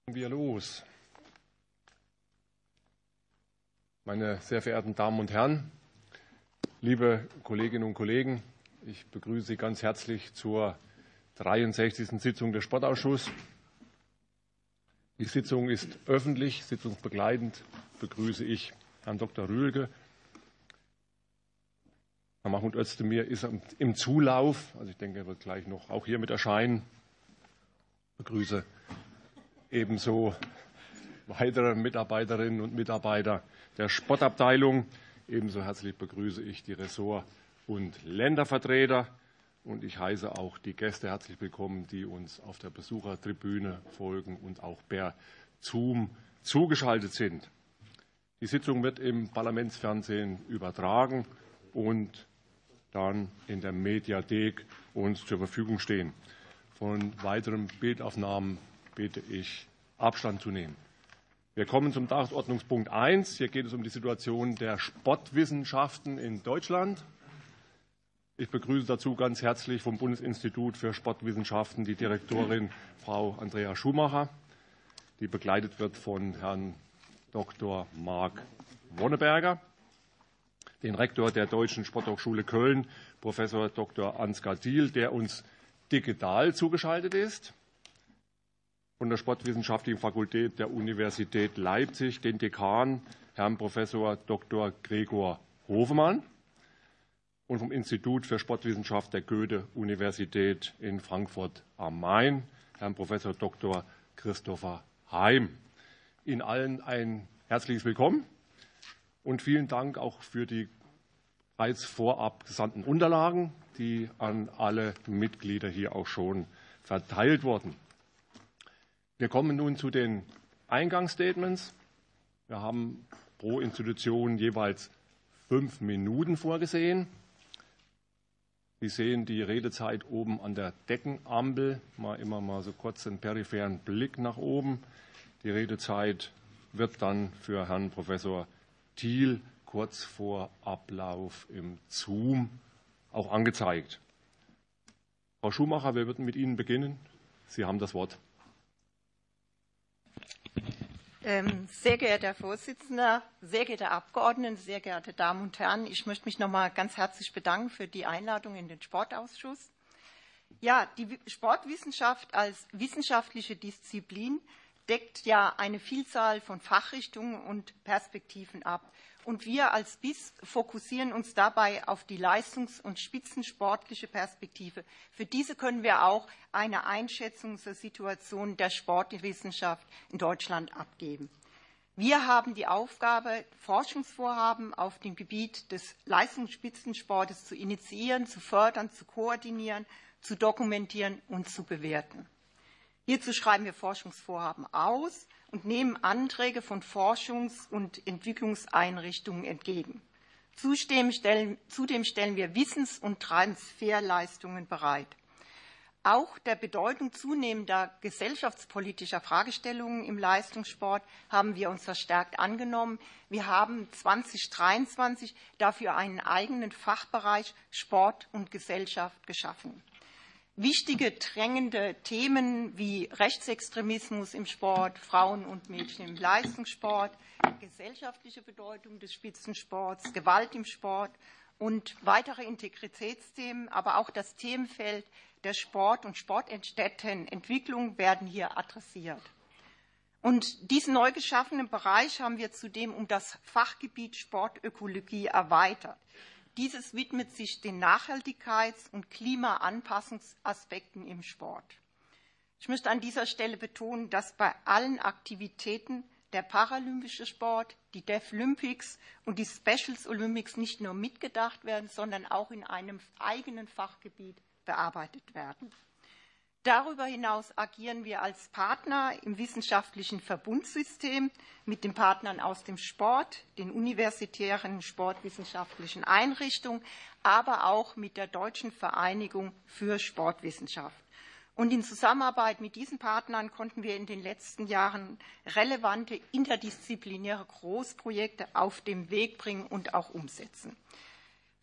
Wir los. Meine sehr verehrten Damen und Herren, liebe Kolleginnen und Kollegen, ich begrüße Sie ganz herzlich zur 63. Sitzung des Sportausschusses. Die Sitzung ist öffentlich, sitzungsbegleitend begrüße ich Herrn Dr. Rühlke. Herr Mahmoud Özdemir ist im Zulauf, also ich denke, er wird gleich noch auch hier mit erscheinen. Ich begrüße ebenso weitere Mitarbeiterinnen und Mitarbeiter der Sportabteilung. Ebenso herzlich begrüße ich die Ressort- und Ländervertreter. Und ich heiße auch die Gäste herzlich willkommen, die uns auf der Besuchertribüne folgen und auch per Zoom zugeschaltet sind. Die Sitzung wird im Parlamentsfernsehen übertragen und dann in der Mediathek uns zur Verfügung stehen. Von weiteren Bildaufnahmen bitte ich, Abstand zu nehmen. Wir kommen zum Tagesordnungspunkt 1. Hier geht es um die Situation der Sportwissenschaften in Deutschland. Ich begrüße dazu ganz herzlich vom Bundesinstitut für Sportwissenschaften die Direktorin Frau Andrea Schumacher, die begleitet wird von Herrn Dr. Marc Wonneberger, den Rektor der Deutschen Sporthochschule Köln, Professor Dr. Ansgar Thiel, der uns digital zugeschaltet ist, von der Sportwissenschaftlichen Fakultät der Universität Leipzig, den Dekan, Herrn Professor Dr. Gregor Hofmann, und vom Institut für Sportwissenschaft der Goethe-Universität in Frankfurt am Main, Herrn Professor Dr. Christopher Heim. Ihnen allen ein herzliches Willkommen und vielen Dank auch für die bereits vorab gesandten Unterlagen, die an alle Mitglieder hier auch schon verteilt wurden. Wir kommen nun zu den Eingangsstatements. Wir haben pro Institution jeweils 5 Minuten vorgesehen. Sie sehen die Redezeit oben an der Deckenampel, immer mal so kurz einen peripheren Blick nach oben. Die Redezeit wird dann für Herrn Professor Thiel kurz vor Ablauf im Zoom auch angezeigt. Frau Schumacher, wir würden mit Ihnen beginnen. Sie haben das Wort. Sehr geehrter Herr Vorsitzender, sehr geehrte Abgeordnete, sehr geehrte Damen und Herren, ich möchte mich noch mal ganz herzlich bedanken für die Einladung in den Sportausschuss. Ja, die Sportwissenschaft als wissenschaftliche Disziplin deckt ja eine Vielzahl von Fachrichtungen und Perspektiven ab. Und wir als BIS fokussieren uns dabei auf die leistungs- und spitzensportliche Perspektive. Für diese können wir auch eine Einschätzung zur Situation der Sportwissenschaft in Deutschland abgeben. Wir haben die Aufgabe, Forschungsvorhaben auf dem Gebiet des Leistungs- und Spitzensportes zu initiieren, zu fördern, zu koordinieren, zu dokumentieren und zu bewerten. Hierzu schreiben wir Forschungsvorhaben aus und nehmen Anträge von Forschungs- und Entwicklungseinrichtungen entgegen. Zudem stellen wir Wissens- und Transferleistungen bereit. Auch der Bedeutung zunehmender gesellschaftspolitischer Fragestellungen im Leistungssport haben wir uns verstärkt angenommen. Wir haben 2023 dafür einen eigenen Fachbereich Sport und Gesellschaft geschaffen. Wichtige, drängende Themen wie Rechtsextremismus im Sport, Frauen und Mädchen im Leistungssport, gesellschaftliche Bedeutung des Spitzensports, Gewalt im Sport und weitere Integritätsthemen, aber auch das Themenfeld der Sport- und Sportstättenentwicklung werden hier adressiert. Und diesen neu geschaffenen Bereich haben wir zudem um das Fachgebiet Sportökologie erweitert. Dieses widmet sich den Nachhaltigkeits- und Klimaanpassungsaspekten im Sport. Ich möchte an dieser Stelle betonen, dass bei allen Aktivitäten der paralympische Sport, die Deaflympics und die Specials Olympics nicht nur mitgedacht werden, sondern auch in einem eigenen Fachgebiet bearbeitet werden. Darüber hinaus agieren wir als Partner im wissenschaftlichen Verbundsystem mit den Partnern aus dem Sport, den universitären sportwissenschaftlichen Einrichtungen, aber auch mit der Deutschen Vereinigung für Sportwissenschaft. Und in Zusammenarbeit mit diesen Partnern konnten wir in den letzten Jahren relevante interdisziplinäre Großprojekte auf den Weg bringen und auch umsetzen.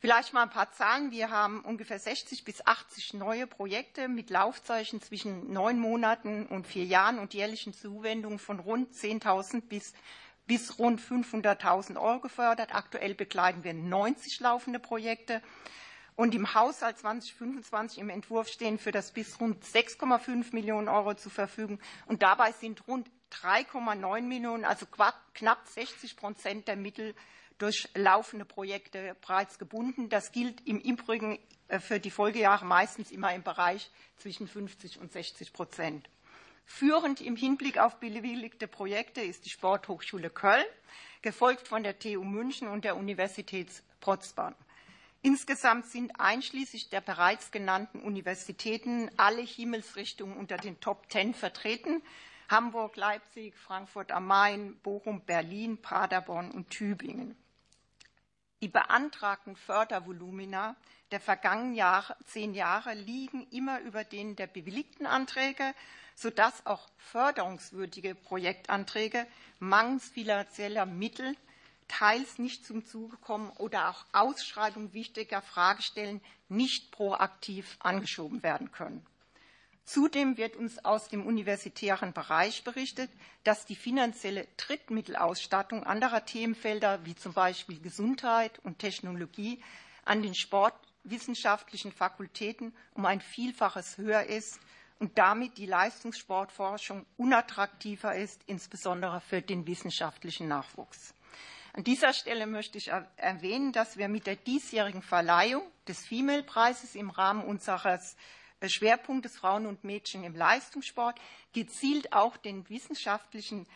Vielleicht mal ein paar Zahlen. Wir haben ungefähr 60 bis 80 neue Projekte mit Laufzeiten zwischen 9 Monaten und 4 Jahren und jährlichen Zuwendungen von rund 10.000 bis rund 500.000 € gefördert. Aktuell begleiten wir 90 laufende Projekte. Und im Haushalt 2025 im Entwurf stehen für das bis rund 6,5 Millionen € zur Verfügung. Und dabei sind rund 3,9 Millionen, also knapp 60% der Mittel durch laufende Projekte bereits gebunden. Das gilt im Übrigen für die Folgejahre meistens immer im Bereich zwischen 50 und 60%. Führend im Hinblick auf bewilligte Projekte ist die Sporthochschule Köln, gefolgt von der TU München und der Universität Potsdam. Insgesamt sind einschließlich der bereits genannten Universitäten alle Himmelsrichtungen unter den Top 10 vertreten: Hamburg, Leipzig, Frankfurt am Main, Bochum, Berlin, Paderborn und Tübingen. Die beantragten Fördervolumina der vergangenen 10 Jahre liegen immer über denen der bewilligten Anträge, sodass auch förderungswürdige Projektanträge mangels finanzieller Mittel teils nicht zum Zuge kommen oder auch Ausschreibungen wichtiger Fragestellen nicht proaktiv angeschoben werden können. Zudem wird uns aus dem universitären Bereich berichtet, dass die finanzielle Drittmittelausstattung anderer Themenfelder wie zum Beispiel Gesundheit und Technologie an den sportwissenschaftlichen Fakultäten um ein Vielfaches höher ist und damit die Leistungssportforschung unattraktiver ist, insbesondere für den wissenschaftlichen Nachwuchs. An dieser Stelle möchte ich erwähnen, dass wir mit der diesjährigen Verleihung des Female-Preises im Rahmen unseres Schwerpunktes Frauen und Mädchen im Leistungssport gezielt auch den wissenschaftlichen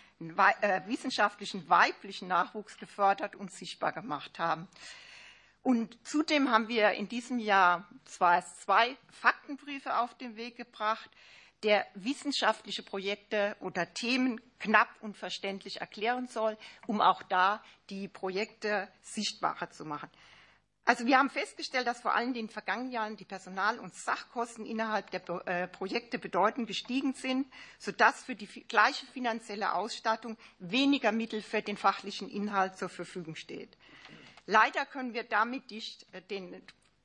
weiblichen Nachwuchs gefördert und sichtbar gemacht haben. Und zudem haben wir in diesem Jahr zwei Faktenbriefe auf den Weg gebracht, der wissenschaftliche Projekte oder Themen knapp und verständlich erklären soll, um auch da die Projekte sichtbarer zu machen. Also wir haben festgestellt, dass vor allem in den vergangenen Jahren die Personal- und Sachkosten innerhalb der Projekte bedeutend gestiegen sind, sodass für die gleiche finanzielle Ausstattung weniger Mittel für den fachlichen Inhalt zur Verfügung steht. Leider können wir damit nicht den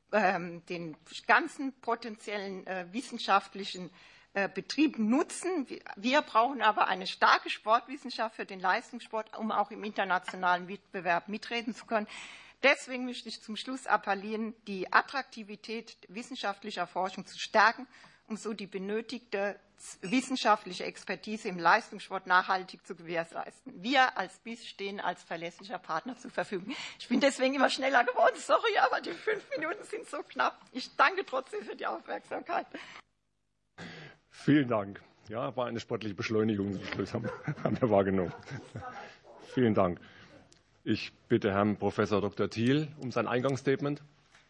ganzen potenziellen wissenschaftlichen Betrieb nutzen. Wir brauchen aber eine starke Sportwissenschaft für den Leistungssport, um auch im internationalen Wettbewerb mitreden zu können. Deswegen möchte ich zum Schluss appellieren, die Attraktivität wissenschaftlicher Forschung zu stärken, um so die benötigte wissenschaftliche Expertise im Leistungssport nachhaltig zu gewährleisten. Wir als BIS stehen als verlässlicher Partner zur Verfügung. Ich bin deswegen immer schneller geworden, sorry, aber die 5 Minuten sind so knapp. Ich danke trotzdem für die Aufmerksamkeit. Vielen Dank. Ja, war eine sportliche Beschleunigung, das haben wir wahrgenommen. Vielen Dank. Ich bitte Herrn Professor Dr. Thiel um sein Eingangsstatement.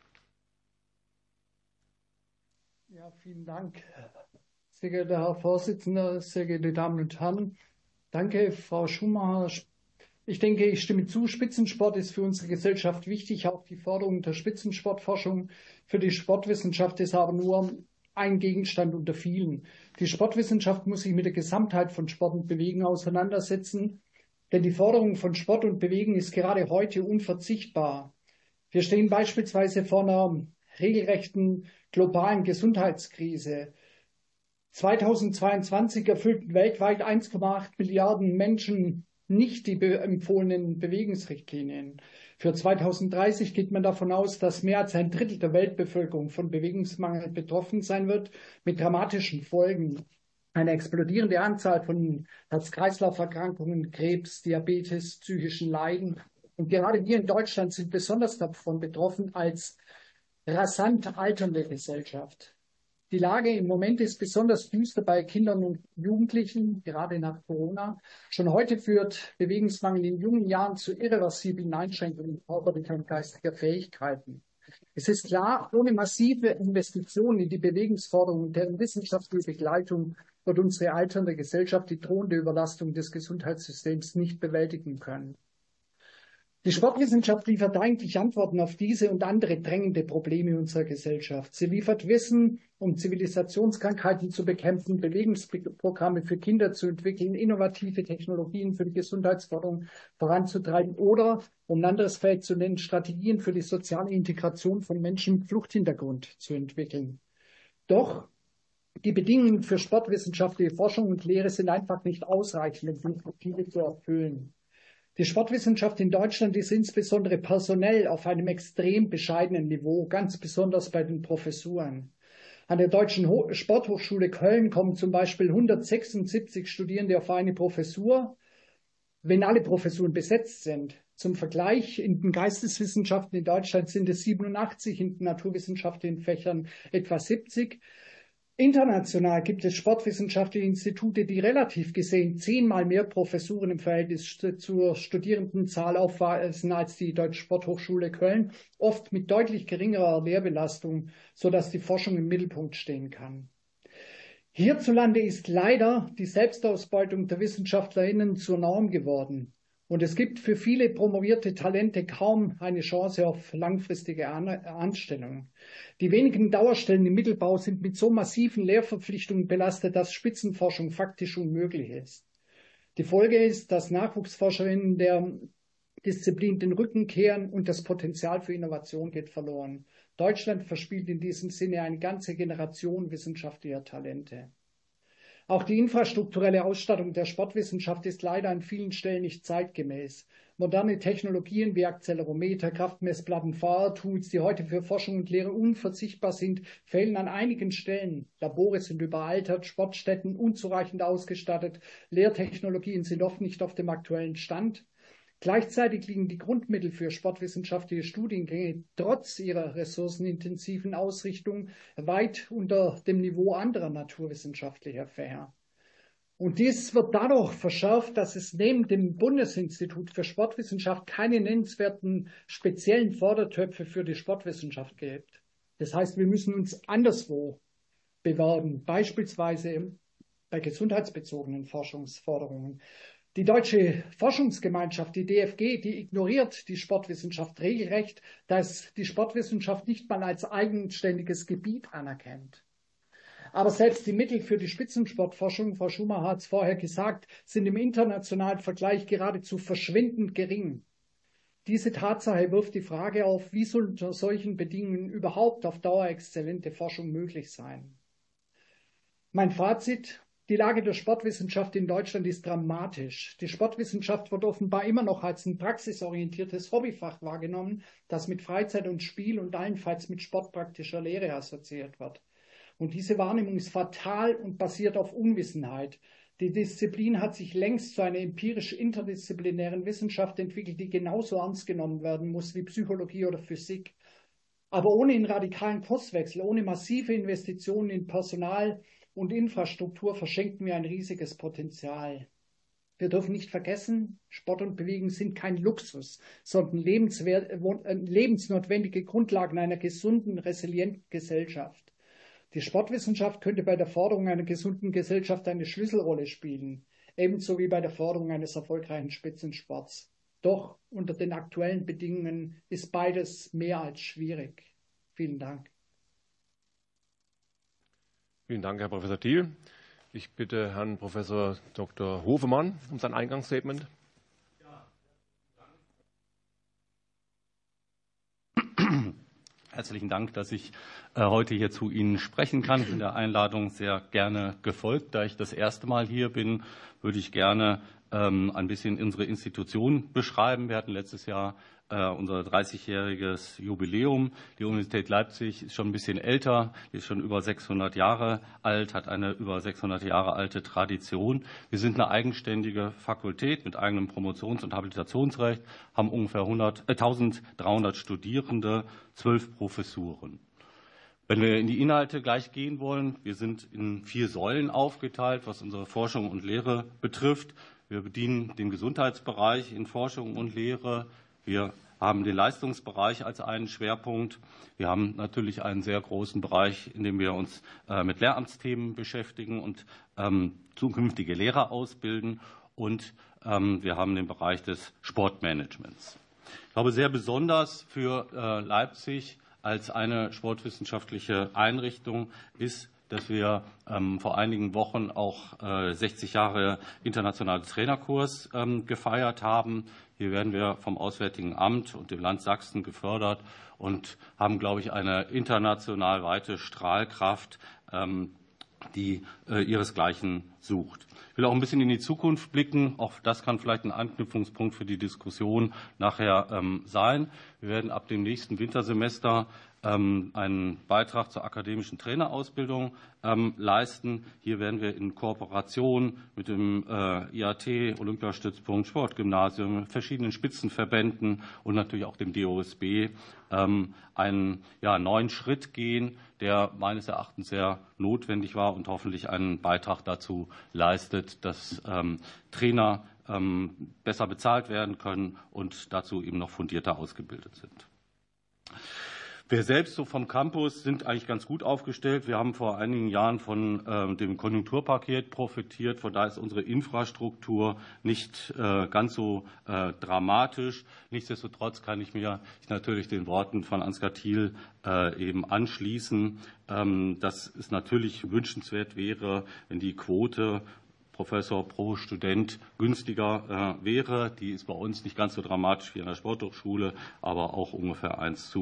Ja, vielen Dank. Sehr geehrter Herr Vorsitzender, sehr geehrte Damen und Herren. Danke, Frau Schumacher. Ich denke, ich stimme zu. Spitzensport ist für unsere Gesellschaft wichtig. Auch die Förderung der Spitzensportforschung. Für die Sportwissenschaft ist aber nur ein Gegenstand unter vielen. Die Sportwissenschaft muss sich mit der Gesamtheit von Sport und Bewegen auseinandersetzen. Denn die Förderung von Sport und Bewegen ist gerade heute unverzichtbar. Wir stehen beispielsweise vor einer regelrechten globalen Gesundheitskrise. 2022 erfüllten weltweit 1,8 Milliarden Menschen nicht die empfohlenen Bewegungsrichtlinien. Für 2030 geht man davon aus, dass mehr als ein Drittel der Weltbevölkerung von Bewegungsmangel betroffen sein wird, mit dramatischen Folgen. Eine explodierende Anzahl von Herz-Kreislauf-Erkrankungen, Krebs, Diabetes, psychischen Leiden. Und gerade wir in Deutschland sind besonders davon betroffen als rasant alternde Gesellschaft. Die Lage im Moment ist besonders düster bei Kindern und Jugendlichen, gerade nach Corona. Schon heute führt Bewegungsmangel in jungen Jahren zu irreversiblen Einschränkungen körperlicher und geistiger Fähigkeiten. Es ist klar, ohne massive Investitionen in die Bewegungsförderung und deren wissenschaftliche Begleitung wird unsere alternde Gesellschaft die drohende Überlastung des Gesundheitssystems nicht bewältigen können. Die Sportwissenschaft liefert eigentlich Antworten auf diese und andere drängende Probleme unserer Gesellschaft. Sie liefert Wissen, um Zivilisationskrankheiten zu bekämpfen, Bewegungsprogramme für Kinder zu entwickeln, innovative Technologien für die Gesundheitsförderung voranzutreiben oder, um ein anderes Feld zu nennen, Strategien für die soziale Integration von Menschen mit Fluchthintergrund zu entwickeln. Doch die Bedingungen für sportwissenschaftliche Forschung und Lehre sind einfach nicht ausreichend, um diese Ziele zu erfüllen. Die Sportwissenschaft in Deutschland ist insbesondere personell auf einem extrem bescheidenen Niveau, ganz besonders bei den Professuren. An der Deutschen Sporthochschule Köln kommen zum Beispiel 176 Studierende auf eine Professur, wenn alle Professuren besetzt sind. Zum Vergleich, in den Geisteswissenschaften in Deutschland sind es 87, in den naturwissenschaftlichen Fächern etwa 70. International gibt es sportwissenschaftliche Institute, die relativ gesehen 10-mal mehr Professuren im Verhältnis zur Studierendenzahl aufweisen als die Deutsche Sporthochschule Köln, oft mit deutlich geringerer Lehrbelastung, sodass die Forschung im Mittelpunkt stehen kann. Hierzulande ist leider die Selbstausbeutung der WissenschaftlerInnen zur Norm geworden. Und es gibt für viele promovierte Talente kaum eine Chance auf langfristige Anstellung. Die wenigen Dauerstellen im Mittelbau sind mit so massiven Lehrverpflichtungen belastet, dass Spitzenforschung faktisch unmöglich ist. Die Folge ist, dass Nachwuchsforscherinnen der Disziplin den Rücken kehren und das Potenzial für Innovation geht verloren. Deutschland verspielt in diesem Sinne eine ganze Generation wissenschaftlicher Talente. Auch die infrastrukturelle Ausstattung der Sportwissenschaft ist leider an vielen Stellen nicht zeitgemäß. Moderne Technologien wie Accelerometer, Kraftmessplatten, VR-Tools, die heute für Forschung und Lehre unverzichtbar sind, fehlen an einigen Stellen. Labore sind überaltert, Sportstätten unzureichend ausgestattet, Lehrtechnologien sind oft nicht auf dem aktuellen Stand. Gleichzeitig liegen die Grundmittel für sportwissenschaftliche Studiengänge trotz ihrer ressourcenintensiven Ausrichtung weit unter dem Niveau anderer naturwissenschaftlicher Fächer. Und dies wird dadurch verschärft, dass es neben dem Bundesinstitut für Sportwissenschaft keine nennenswerten speziellen Fördertöpfe für die Sportwissenschaft gibt. Das heißt, wir müssen uns anderswo bewerben, beispielsweise bei gesundheitsbezogenen Forschungsforderungen. Die Deutsche Forschungsgemeinschaft, die DFG, die ignoriert die Sportwissenschaft regelrecht, da es die Sportwissenschaft nicht mal als eigenständiges Gebiet anerkennt. Aber selbst die Mittel für die Spitzensportforschung, Frau Schumacher hat es vorher gesagt, sind im internationalen Vergleich geradezu verschwindend gering. Diese Tatsache wirft die Frage auf, wie soll unter solchen Bedingungen überhaupt auf Dauer exzellente Forschung möglich sein? Mein Fazit: Die Lage der Sportwissenschaft in Deutschland ist dramatisch. Die Sportwissenschaft wird offenbar immer noch als ein praxisorientiertes Hobbyfach wahrgenommen, das mit Freizeit und Spiel und allenfalls mit sportpraktischer Lehre assoziiert wird. Und diese Wahrnehmung ist fatal und basiert auf Unwissenheit. Die Disziplin hat sich längst zu einer empirisch interdisziplinären Wissenschaft entwickelt, die genauso ernst genommen werden muss wie Psychologie oder Physik. Aber ohne einen radikalen Kurswechsel, ohne massive Investitionen in Personal und Infrastruktur verschenken wir ein riesiges Potenzial. Wir dürfen nicht vergessen, Sport und Bewegung sind kein Luxus, sondern lebensnotwendige Grundlagen einer gesunden, resilienten Gesellschaft. Die Sportwissenschaft könnte bei der Forderung einer gesunden Gesellschaft eine Schlüsselrolle spielen, ebenso wie bei der Forderung eines erfolgreichen Spitzensports. Doch unter den aktuellen Bedingungen ist beides mehr als schwierig. Vielen Dank. Vielen Dank, Herr Professor Thiel. Ich bitte Herrn Professor Dr. Hofemann um sein Eingangsstatement. Herzlichen Dank, dass ich heute hier zu Ihnen sprechen kann. Ich bin der Einladung sehr gerne gefolgt. Da ich das erste Mal hier bin, würde ich gerne ein bisschen unsere Institution beschreiben. Wir hatten letztes Jahr unser 30-jähriges Jubiläum. Die Universität Leipzig ist schon ein bisschen älter, ist schon über 600 Jahre alt, hat eine über 600 Jahre alte Tradition. Wir sind eine eigenständige Fakultät mit eigenem Promotions- und Habilitationsrecht, haben ungefähr 1300 Studierende, 12 Professuren. Wenn wir in die Inhalte gleich gehen wollen, wir sind in 4 Säulen aufgeteilt, was unsere Forschung und Lehre betrifft. Wir bedienen den Gesundheitsbereich in Forschung und Lehre. Wir haben den Leistungsbereich als einen Schwerpunkt. Wir haben natürlich einen sehr großen Bereich, in dem wir uns mit Lehramtsthemen beschäftigen und zukünftige Lehrer ausbilden. Und wir haben den Bereich des Sportmanagements. Ich glaube, sehr besonders für Leipzig als eine sportwissenschaftliche Einrichtung ist, dass wir vor einigen Wochen auch 60 Jahre internationalen Trainerkurs gefeiert haben. Hier werden wir vom Auswärtigen Amt und dem Land Sachsen gefördert und haben, glaube ich, eine international weite Strahlkraft, die ihresgleichen sucht. Ich will auch ein bisschen in die Zukunft blicken. Auch das kann vielleicht ein Anknüpfungspunkt für die Diskussion nachher sein. Wir werden ab dem nächsten Wintersemester einen Beitrag zur akademischen Trainerausbildung leisten. Hier werden wir in Kooperation mit dem IAT, Olympiastützpunkt, Sportgymnasium, verschiedenen Spitzenverbänden und natürlich auch dem DOSB einen neuen Schritt gehen, der meines Erachtens sehr notwendig war und hoffentlich einen Beitrag dazu leistet, dass Trainer besser bezahlt werden können und dazu eben noch fundierter ausgebildet sind. Wir selbst so vom Campus sind eigentlich ganz gut aufgestellt. Wir haben vor einigen Jahren von dem Konjunkturpaket profitiert. Von daher ist unsere Infrastruktur nicht ganz so dramatisch. Nichtsdestotrotz kann ich mich natürlich den Worten von Ansgar Thiel eben anschließen, dass es natürlich wünschenswert wäre, wenn die Quote Professor pro Student günstiger wäre. Die ist bei uns nicht ganz so dramatisch wie an der Sporthochschule, aber auch ungefähr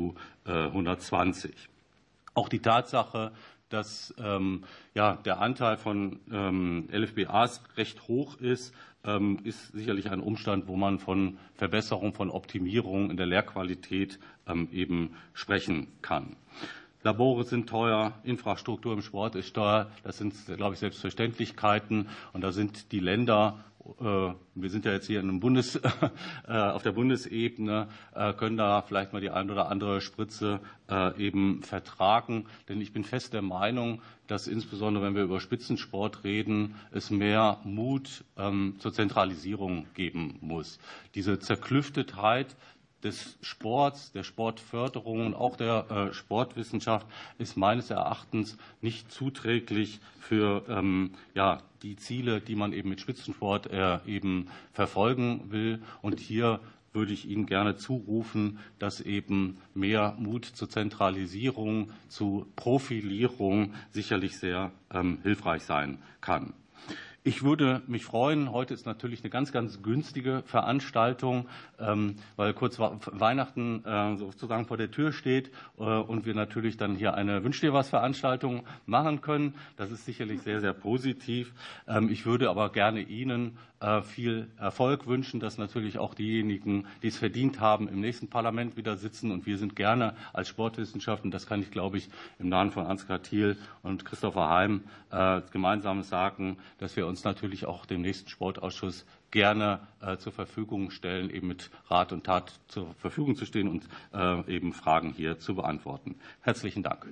1:120. Auch die Tatsache, dass der Anteil von LFBAs recht hoch ist, ist sicherlich ein Umstand, wo man von Verbesserung, von Optimierung in der Lehrqualität eben sprechen kann. Labore sind teuer, Infrastruktur im Sport ist teuer. Das sind, glaube ich, Selbstverständlichkeiten. Und da sind die Länder, wir sind ja jetzt hier auf der Bundesebene, können da vielleicht mal die ein oder andere Spritze eben vertragen. Denn ich bin fest der Meinung, dass insbesondere, wenn wir über Spitzensport reden, es mehr Mut zur Zentralisierung geben muss. Diese Zerklüftetheit des Sports, der Sportförderung und auch der Sportwissenschaft ist meines Erachtens nicht zuträglich für die Ziele, die man eben mit Spitzensport eben verfolgen will. Und hier würde ich Ihnen gerne zurufen, dass eben mehr Mut zur Zentralisierung, zu Profilierung sicherlich sehr hilfreich sein kann. Ich würde mich freuen, heute ist natürlich eine ganz, ganz günstige Veranstaltung, weil kurz Weihnachten sozusagen vor der Tür steht und wir natürlich dann hier eine Wünsch dir was Veranstaltung machen können. Das ist sicherlich sehr, sehr positiv. Ich würde aber gerne Ihnen viel Erfolg wünschen, dass natürlich auch diejenigen, die es verdient haben, im nächsten Parlament wieder sitzen. Und wir sind gerne als Sportwissenschaft, und das kann ich, glaube ich, im Namen von Ansgar Thiel und Christopher Heim gemeinsam sagen, dass wir uns natürlich auch dem nächsten Sportausschuss gerne zur Verfügung stellen, eben mit Rat und Tat zur Verfügung zu stehen und eben Fragen hier zu beantworten. Herzlichen Dank.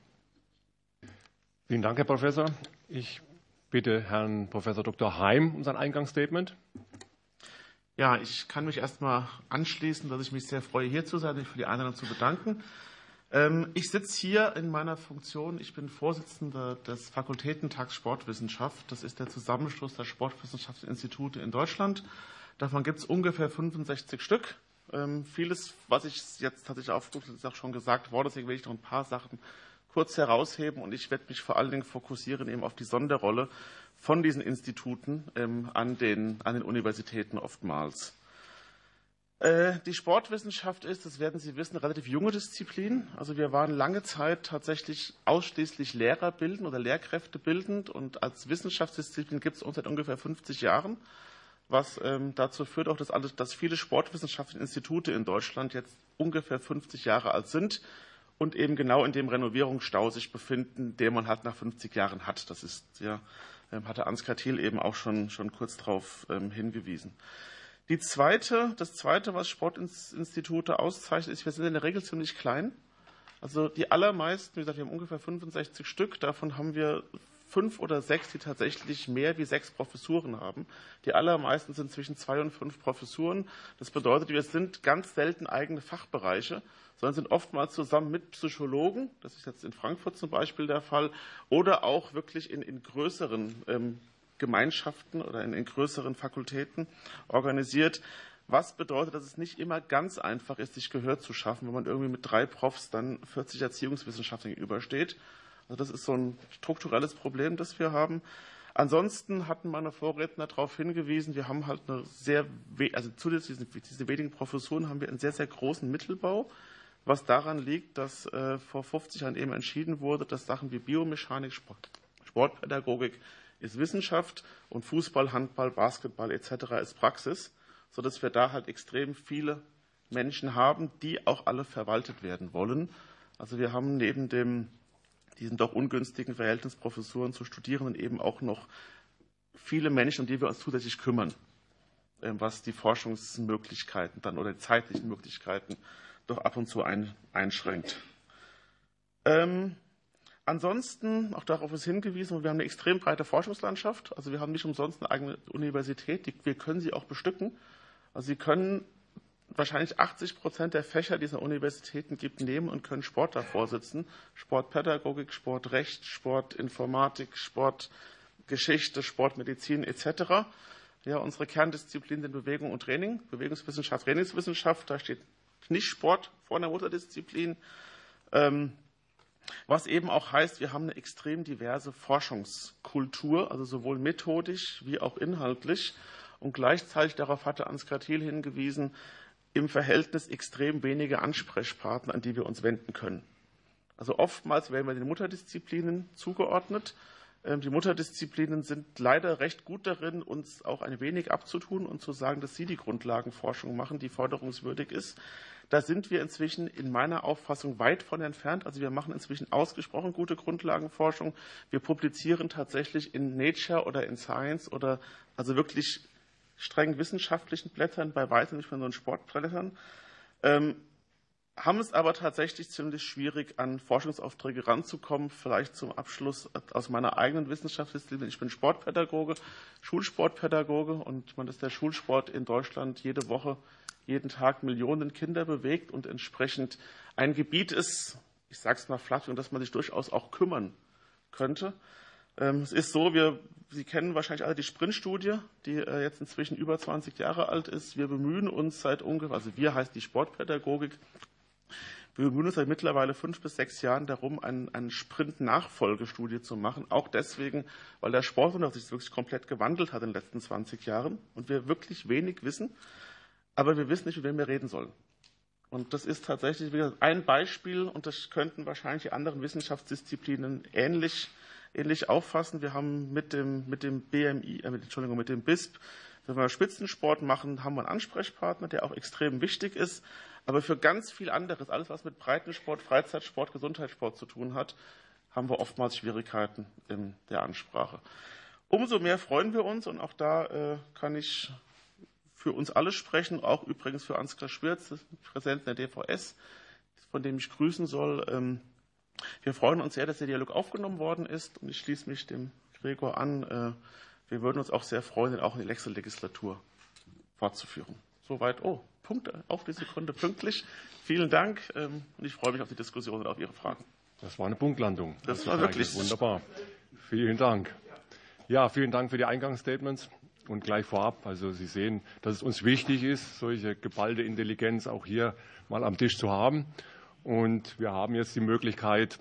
Vielen Dank, Herr Professor. Ich bitte Herrn Professor Dr. Heim um sein Eingangsstatement. Ja, ich kann mich erst mal anschließen, dass ich mich sehr freue, hier zu sein, mich für die Einladung zu bedanken. Ich sitze hier in meiner Funktion, ich bin Vorsitzender des Fakultätentags Sportwissenschaft. Das ist der Zusammenschluss der Sportwissenschaftlichen Institute in Deutschland. Davon gibt es ungefähr 65 Stück. Vieles, was ich jetzt tatsächlich aufrufe, ist auch schon gesagt worden, deswegen will ich noch ein paar Sachen kurz herausheben und ich werde mich vor allen Dingen fokussieren eben auf die Sonderrolle von diesen Instituten an den Universitäten oftmals. Die Sportwissenschaft ist, das werden Sie wissen, eine relativ junge Disziplin. Also wir waren lange Zeit tatsächlich ausschließlich Lehrerbildend oder Lehrkräfte bildend und als Wissenschaftsdisziplin gibt es uns seit ungefähr 50 Jahren, was dazu führt auch, dass viele sportwissenschaftliche Institute in Deutschland jetzt ungefähr 50 Jahre alt sind und eben genau in dem Renovierungsstau sich befinden, den man halt nach 50 Jahren hat. Das ist hatte Ansgar Thiel eben auch schon kurz darauf hingewiesen. Das Zweite, was Sportinstitute auszeichnet, ist, wir sind in der Regel ziemlich klein. Also die allermeisten, wie gesagt, wir haben ungefähr 65 Stück, davon haben wir 5 oder 6, die tatsächlich mehr wie 6 Professuren haben. Die allermeisten sind zwischen 2 und 5 Professuren. Das bedeutet, wir sind ganz selten eigene Fachbereiche, sondern sind oftmals zusammen mit Psychologen, das ist jetzt in Frankfurt zum Beispiel der Fall, oder auch wirklich in größeren Gemeinschaften oder in größeren Fakultäten organisiert, was bedeutet, dass es nicht immer ganz einfach ist, sich Gehör zu schaffen, wenn man irgendwie mit 3 Profs dann 40 Erziehungswissenschaftlern gegenübersteht. Also das ist so ein strukturelles Problem, das wir haben. Ansonsten hatten meine Vorredner darauf hingewiesen, wir haben halt zusätzlich zu diesen wenigen Professuren haben wir einen sehr, sehr großen Mittelbau, was daran liegt, dass vor 50 Jahren eben entschieden wurde, dass Sachen wie Biomechanik, Sportpädagogik ist Wissenschaft und Fußball, Handball, Basketball etc. ist Praxis, sodass wir da halt extrem viele Menschen haben, die auch alle verwaltet werden wollen. Also wir haben neben diesen doch ungünstigen Verhältnis Professuren zu Studierenden eben auch noch viele Menschen, um die wir uns zusätzlich kümmern, was die Forschungsmöglichkeiten dann oder die zeitlichen Möglichkeiten doch ab und zu einschränkt. Ansonsten, auch darauf ist hingewiesen, wir haben eine extrem breite Forschungslandschaft. Also wir haben nicht umsonst eine eigene Universität, wir können sie auch bestücken. Also Sie können wahrscheinlich 80% der Fächer, die es an Universitäten gibt, nehmen und können Sport davor sitzen. Sportpädagogik, Sportrecht, Sportinformatik, Sportgeschichte, Sportmedizin etc. Ja, unsere Kerndisziplinen sind Bewegung und Training, Bewegungswissenschaft, Trainingswissenschaft, da steht nicht Sport vor einer Mutterdisziplin. Was eben auch heißt, wir haben eine extrem diverse Forschungskultur, also sowohl methodisch wie auch inhaltlich. Und gleichzeitig, darauf hatte Ansgar Thiel hingewiesen, im Verhältnis extrem wenige Ansprechpartner, an die wir uns wenden können. Also oftmals werden wir den Mutterdisziplinen zugeordnet. Die Mutterdisziplinen sind leider recht gut darin, uns auch ein wenig abzutun und zu sagen, dass sie die Grundlagenforschung machen, die forderungswürdig ist. Da sind wir inzwischen in meiner Auffassung weit von entfernt. Also wir machen inzwischen ausgesprochen gute Grundlagenforschung. Wir publizieren tatsächlich in Nature oder in Science oder also wirklich streng wissenschaftlichen Blättern, bei weitem nicht von so Sportblättern, haben es aber tatsächlich ziemlich schwierig, an Forschungsaufträge ranzukommen. Vielleicht zum Abschluss aus meiner eigenen Wissenschaftsdisziplin. Ich bin Sportpädagoge, Schulsportpädagoge und man ist der Schulsport in Deutschland jede Woche, jeden Tag Millionen Kinder bewegt und entsprechend ein Gebiet ist, ich sage es mal flach, um das man sich durchaus auch kümmern könnte. Es ist so, Sie kennen wahrscheinlich alle die Sprint-Studie, die jetzt inzwischen über 20 Jahre alt ist. Wir bemühen uns seit ungefähr, also wir heißt die Sportpädagogik, wir bemühen uns seit mittlerweile 5 bis 6 Jahren darum, eine Sprint-Nachfolgestudie zu machen. Auch deswegen, weil der Sportunterricht sich wirklich komplett gewandelt hat in den letzten 20 Jahren und wir wirklich wenig wissen, aber wir wissen nicht, mit wem wir reden sollen. Und das ist tatsächlich wieder ein Beispiel und das könnten wahrscheinlich die anderen Wissenschaftsdisziplinen ähnlich auffassen. Wir haben mit dem BISP, wenn wir Spitzensport machen, haben wir einen Ansprechpartner, der auch extrem wichtig ist. Aber für ganz viel anderes, alles was mit Breitensport, Freizeitsport, Gesundheitssport zu tun hat, haben wir oftmals Schwierigkeiten in der Ansprache. Umso mehr freuen wir uns und auch da kann ich für uns alle sprechen, auch übrigens für Ansgar Schwirz, Präsident der DVS, von dem ich grüßen soll. Wir freuen uns sehr, dass der Dialog aufgenommen worden ist und ich schließe mich dem Gregor an. Wir würden uns auch sehr freuen, ihn auch in die nächste Legislatur fortzuführen. Soweit, Punkte auf die Sekunde pünktlich. Vielen Dank und ich freue mich auf die Diskussion und auf Ihre Fragen. Das war eine Punktlandung. Das war wirklich wunderbar. Vielen Dank. Ja, vielen Dank für die Eingangsstatements. Und gleich vorab, also Sie sehen, dass es uns wichtig ist, solche geballte Intelligenz auch hier mal am Tisch zu haben. Und wir haben jetzt die Möglichkeit,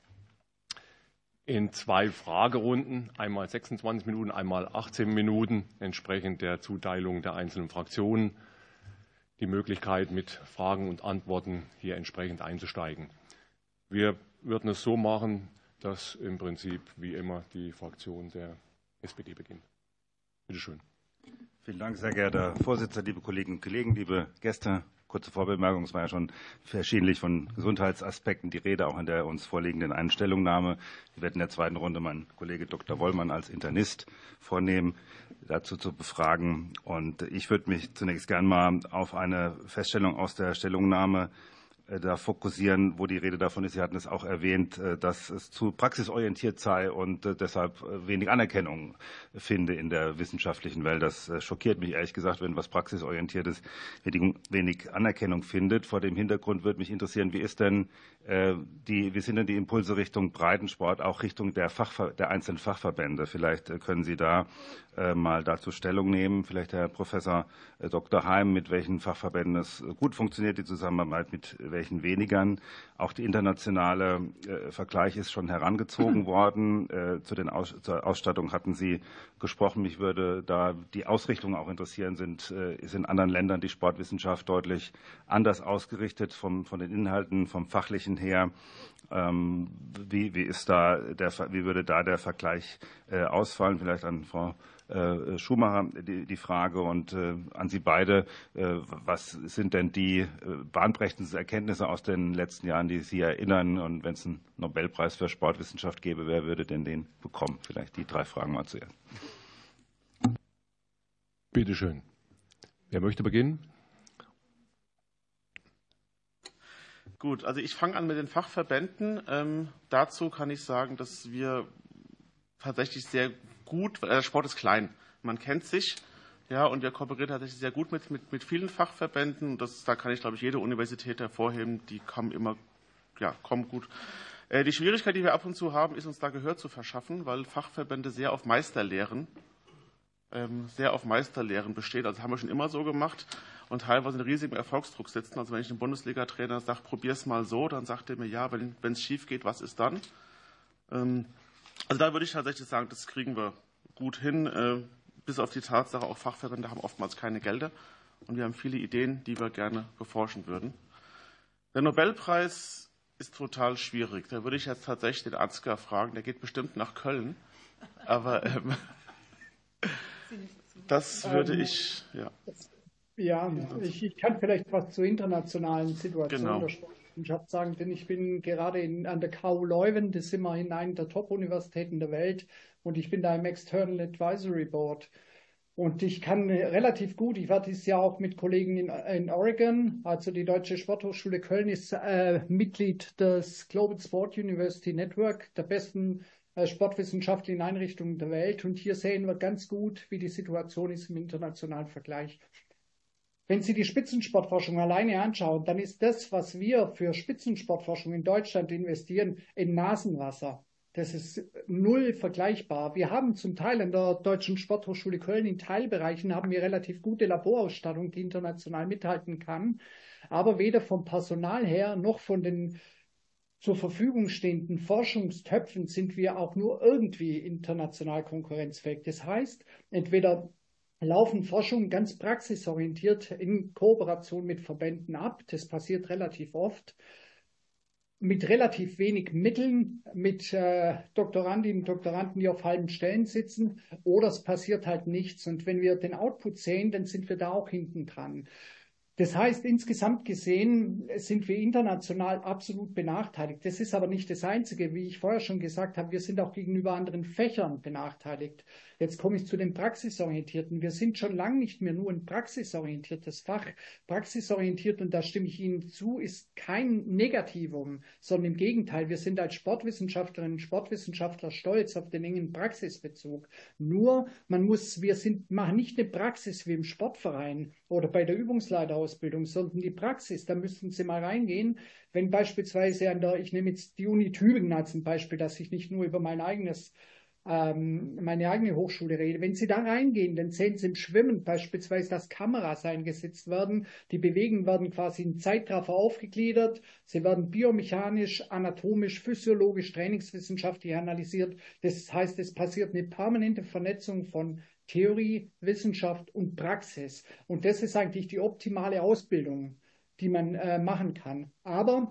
in 2 Fragerunden, einmal 26 Minuten, einmal 18 Minuten, entsprechend der Zuteilung der einzelnen Fraktionen, die Möglichkeit, mit Fragen und Antworten hier entsprechend einzusteigen. Wir würden es so machen, dass im Prinzip wie immer die Fraktion der SPD beginnt. Bitte schön. Vielen Dank, sehr geehrter Vorsitzender, liebe Kolleginnen und Kollegen, liebe Gäste. Kurze Vorbemerkung, es war ja schon verschiedentlich von Gesundheitsaspekten die Rede, auch in der uns vorliegenden Einstellungnahme. Wir werden in der zweiten Runde meinen Kollege Dr. Wollmann als Internist vornehmen, dazu zu befragen. Und ich würde mich zunächst gern mal auf eine Feststellung aus der Stellungnahme da fokussieren, wo die Rede davon ist. Sie hatten es auch erwähnt, dass es zu praxisorientiert sei und deshalb wenig Anerkennung finde in der wissenschaftlichen Welt. Das schockiert mich ehrlich gesagt, wenn was praxisorientiertes wenig Anerkennung findet. Vor dem Hintergrund würde mich interessieren, wie sind denn die Impulse Richtung Breitensport, auch Richtung der einzelnen Fachverbände? Vielleicht können Sie da mal dazu Stellung nehmen. Vielleicht Herr Professor Dr. Heim, mit welchen Fachverbänden es gut funktioniert, die Zusammenarbeit mit welchen wenigern. Auch der internationale Vergleich ist schon herangezogen worden. Zur Ausstattung hatten Sie gesprochen. Mich würde da die Ausrichtung auch interessieren. Ist in anderen Ländern die Sportwissenschaft deutlich anders ausgerichtet von den Inhalten, vom Fachlichen her? Wie würde da der Vergleich ausfallen? Vielleicht an Frau Schumacher die Frage und an Sie beide. Was sind denn die bahnbrechenden Erkenntnisse aus den letzten Jahren, die Sie erinnern? Und wenn es einen Nobelpreis für Sportwissenschaft gäbe, wer würde denn den bekommen? Vielleicht die 3 Fragen mal zuerst. Bitte schön. Wer möchte beginnen? Gut, also ich fange an mit den Fachverbänden. Dazu kann ich sagen, dass wir tatsächlich sehr gut, weil der Sport ist klein, man kennt sich, ja, und wir kooperieren tatsächlich sehr gut mit vielen Fachverbänden. Da kann ich, glaube ich, jede Universität hervorheben, die kommen gut. Die Schwierigkeit, die wir ab und zu haben, ist, uns da Gehör zu verschaffen, weil Fachverbände sehr auf Meisterlehren besteht. Also haben wir schon immer so gemacht und teilweise in riesigem Erfolgsdruck sitzen. Also wenn ich einem Bundesliga-Trainer sage, probier's mal so, dann sagt er mir, ja, wenn es schief geht, was ist dann? Also da würde ich tatsächlich sagen, das kriegen wir gut hin, bis auf die Tatsache, auch Fachverbände haben oftmals keine Gelder und wir haben viele Ideen, die wir gerne beforschen würden. Der Nobelpreis ist total schwierig. Da würde ich jetzt tatsächlich den Ansgar fragen, der geht bestimmt nach Köln, aber das würde ich, ja. Ja, ich kann vielleicht was zur internationalen Situation Genau. der Sportwissenschaft sagen, denn ich bin gerade an der KU Leuven, das ist immerhin eine der Top-Universitäten der Welt, und ich bin da im External Advisory Board. Und ich kann relativ gut, ich war dieses Jahr auch mit Kollegen in Oregon, also die Deutsche Sporthochschule Köln ist Mitglied des Global Sport University Network, der besten sportwissenschaftlichen Einrichtungen der Welt. Und hier sehen wir ganz gut, wie die Situation ist im internationalen Vergleich. Wenn Sie die Spitzensportforschung alleine anschauen, dann ist das, was wir für Spitzensportforschung in Deutschland investieren, in Nasenwasser. Das ist null vergleichbar. Wir haben zum Teil an der Deutschen Sporthochschule Köln in Teilbereichen haben wir relativ gute Laborausstattung, die international mithalten kann. Aber weder vom Personal her noch von den zur Verfügung stehenden Forschungstöpfen sind wir auch nur irgendwie international konkurrenzfähig. Das heißt, entweder laufen Forschungen ganz praxisorientiert in Kooperation mit Verbänden ab. Das passiert relativ oft. Mit relativ wenig Mitteln, mit Doktorandinnen und Doktoranden, die auf halben Stellen sitzen. Oder es passiert halt nichts. Und wenn wir den Output sehen, dann sind wir da auch hinten dran. Das heißt, insgesamt gesehen sind wir international absolut benachteiligt. Das ist aber nicht das Einzige. Wie ich vorher schon gesagt habe, wir sind auch gegenüber anderen Fächern benachteiligt. Jetzt komme ich zu den Praxisorientierten. Wir sind schon lange nicht mehr nur ein praxisorientiertes Fach. Praxisorientiert, und da stimme ich Ihnen zu, ist kein Negativum, sondern im Gegenteil. Wir sind als Sportwissenschaftlerinnen und Sportwissenschaftler stolz auf den engen Praxisbezug. Nur, machen nicht eine Praxis wie im Sportverein oder bei der Übungsleiterausbildung, sondern die Praxis, da müssten Sie mal reingehen, wenn beispielsweise ich nehme jetzt die Uni Tübingen als ein Beispiel, dass ich nicht nur über meine eigene Hochschule rede. Wenn Sie da reingehen, dann sehen Sie im Schwimmen beispielsweise, dass Kameras eingesetzt werden. Die Bewegungen werden quasi in Zeitraffer aufgegliedert. Sie werden biomechanisch, anatomisch, physiologisch, trainingswissenschaftlich analysiert. Das heißt, es passiert eine permanente Vernetzung von Theorie, Wissenschaft und Praxis. Und das ist eigentlich die optimale Ausbildung, die man machen kann. Aber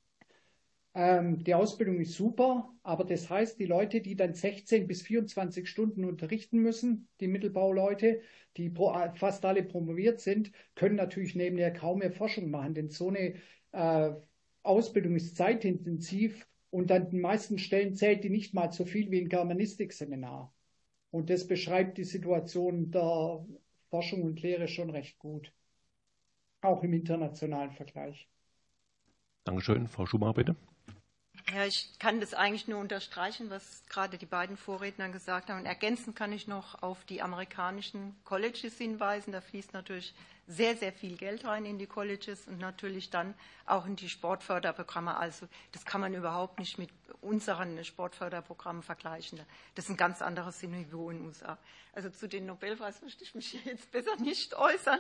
die Ausbildung ist super, aber das heißt, die Leute, die dann 16 bis 24 Stunden unterrichten müssen, die Mittelbauleute, die fast alle promoviert sind, können natürlich nebenher kaum mehr Forschung machen, denn so eine Ausbildung ist zeitintensiv und an den meisten Stellen zählt die nicht mal so viel wie ein Germanistik-Seminar. Und das beschreibt die Situation der Forschung und Lehre schon recht gut, auch im internationalen Vergleich. Dankeschön. Frau Schumacher, bitte. Ja, ich kann das eigentlich nur unterstreichen, was gerade die beiden Vorredner gesagt haben. Und ergänzend kann ich noch auf die amerikanischen Colleges hinweisen. Da fließt natürlich sehr, sehr viel Geld rein in die Colleges und natürlich dann auch in die Sportförderprogramme. Also das kann man überhaupt nicht mit unseren Sportförderprogrammen vergleichen. Das ist ein ganz anderes Niveau in den USA. Also zu den Nobelpreis möchte ich mich jetzt besser nicht äußern.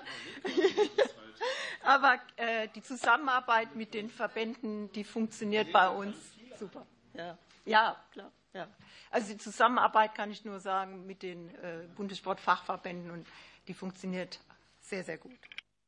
Aber die Zusammenarbeit mit den Verbänden, die funktioniert bei uns super. Ja, klar. Ja. Also die Zusammenarbeit kann ich nur sagen mit den Bundessportfachverbänden und die funktioniert sehr, sehr gut.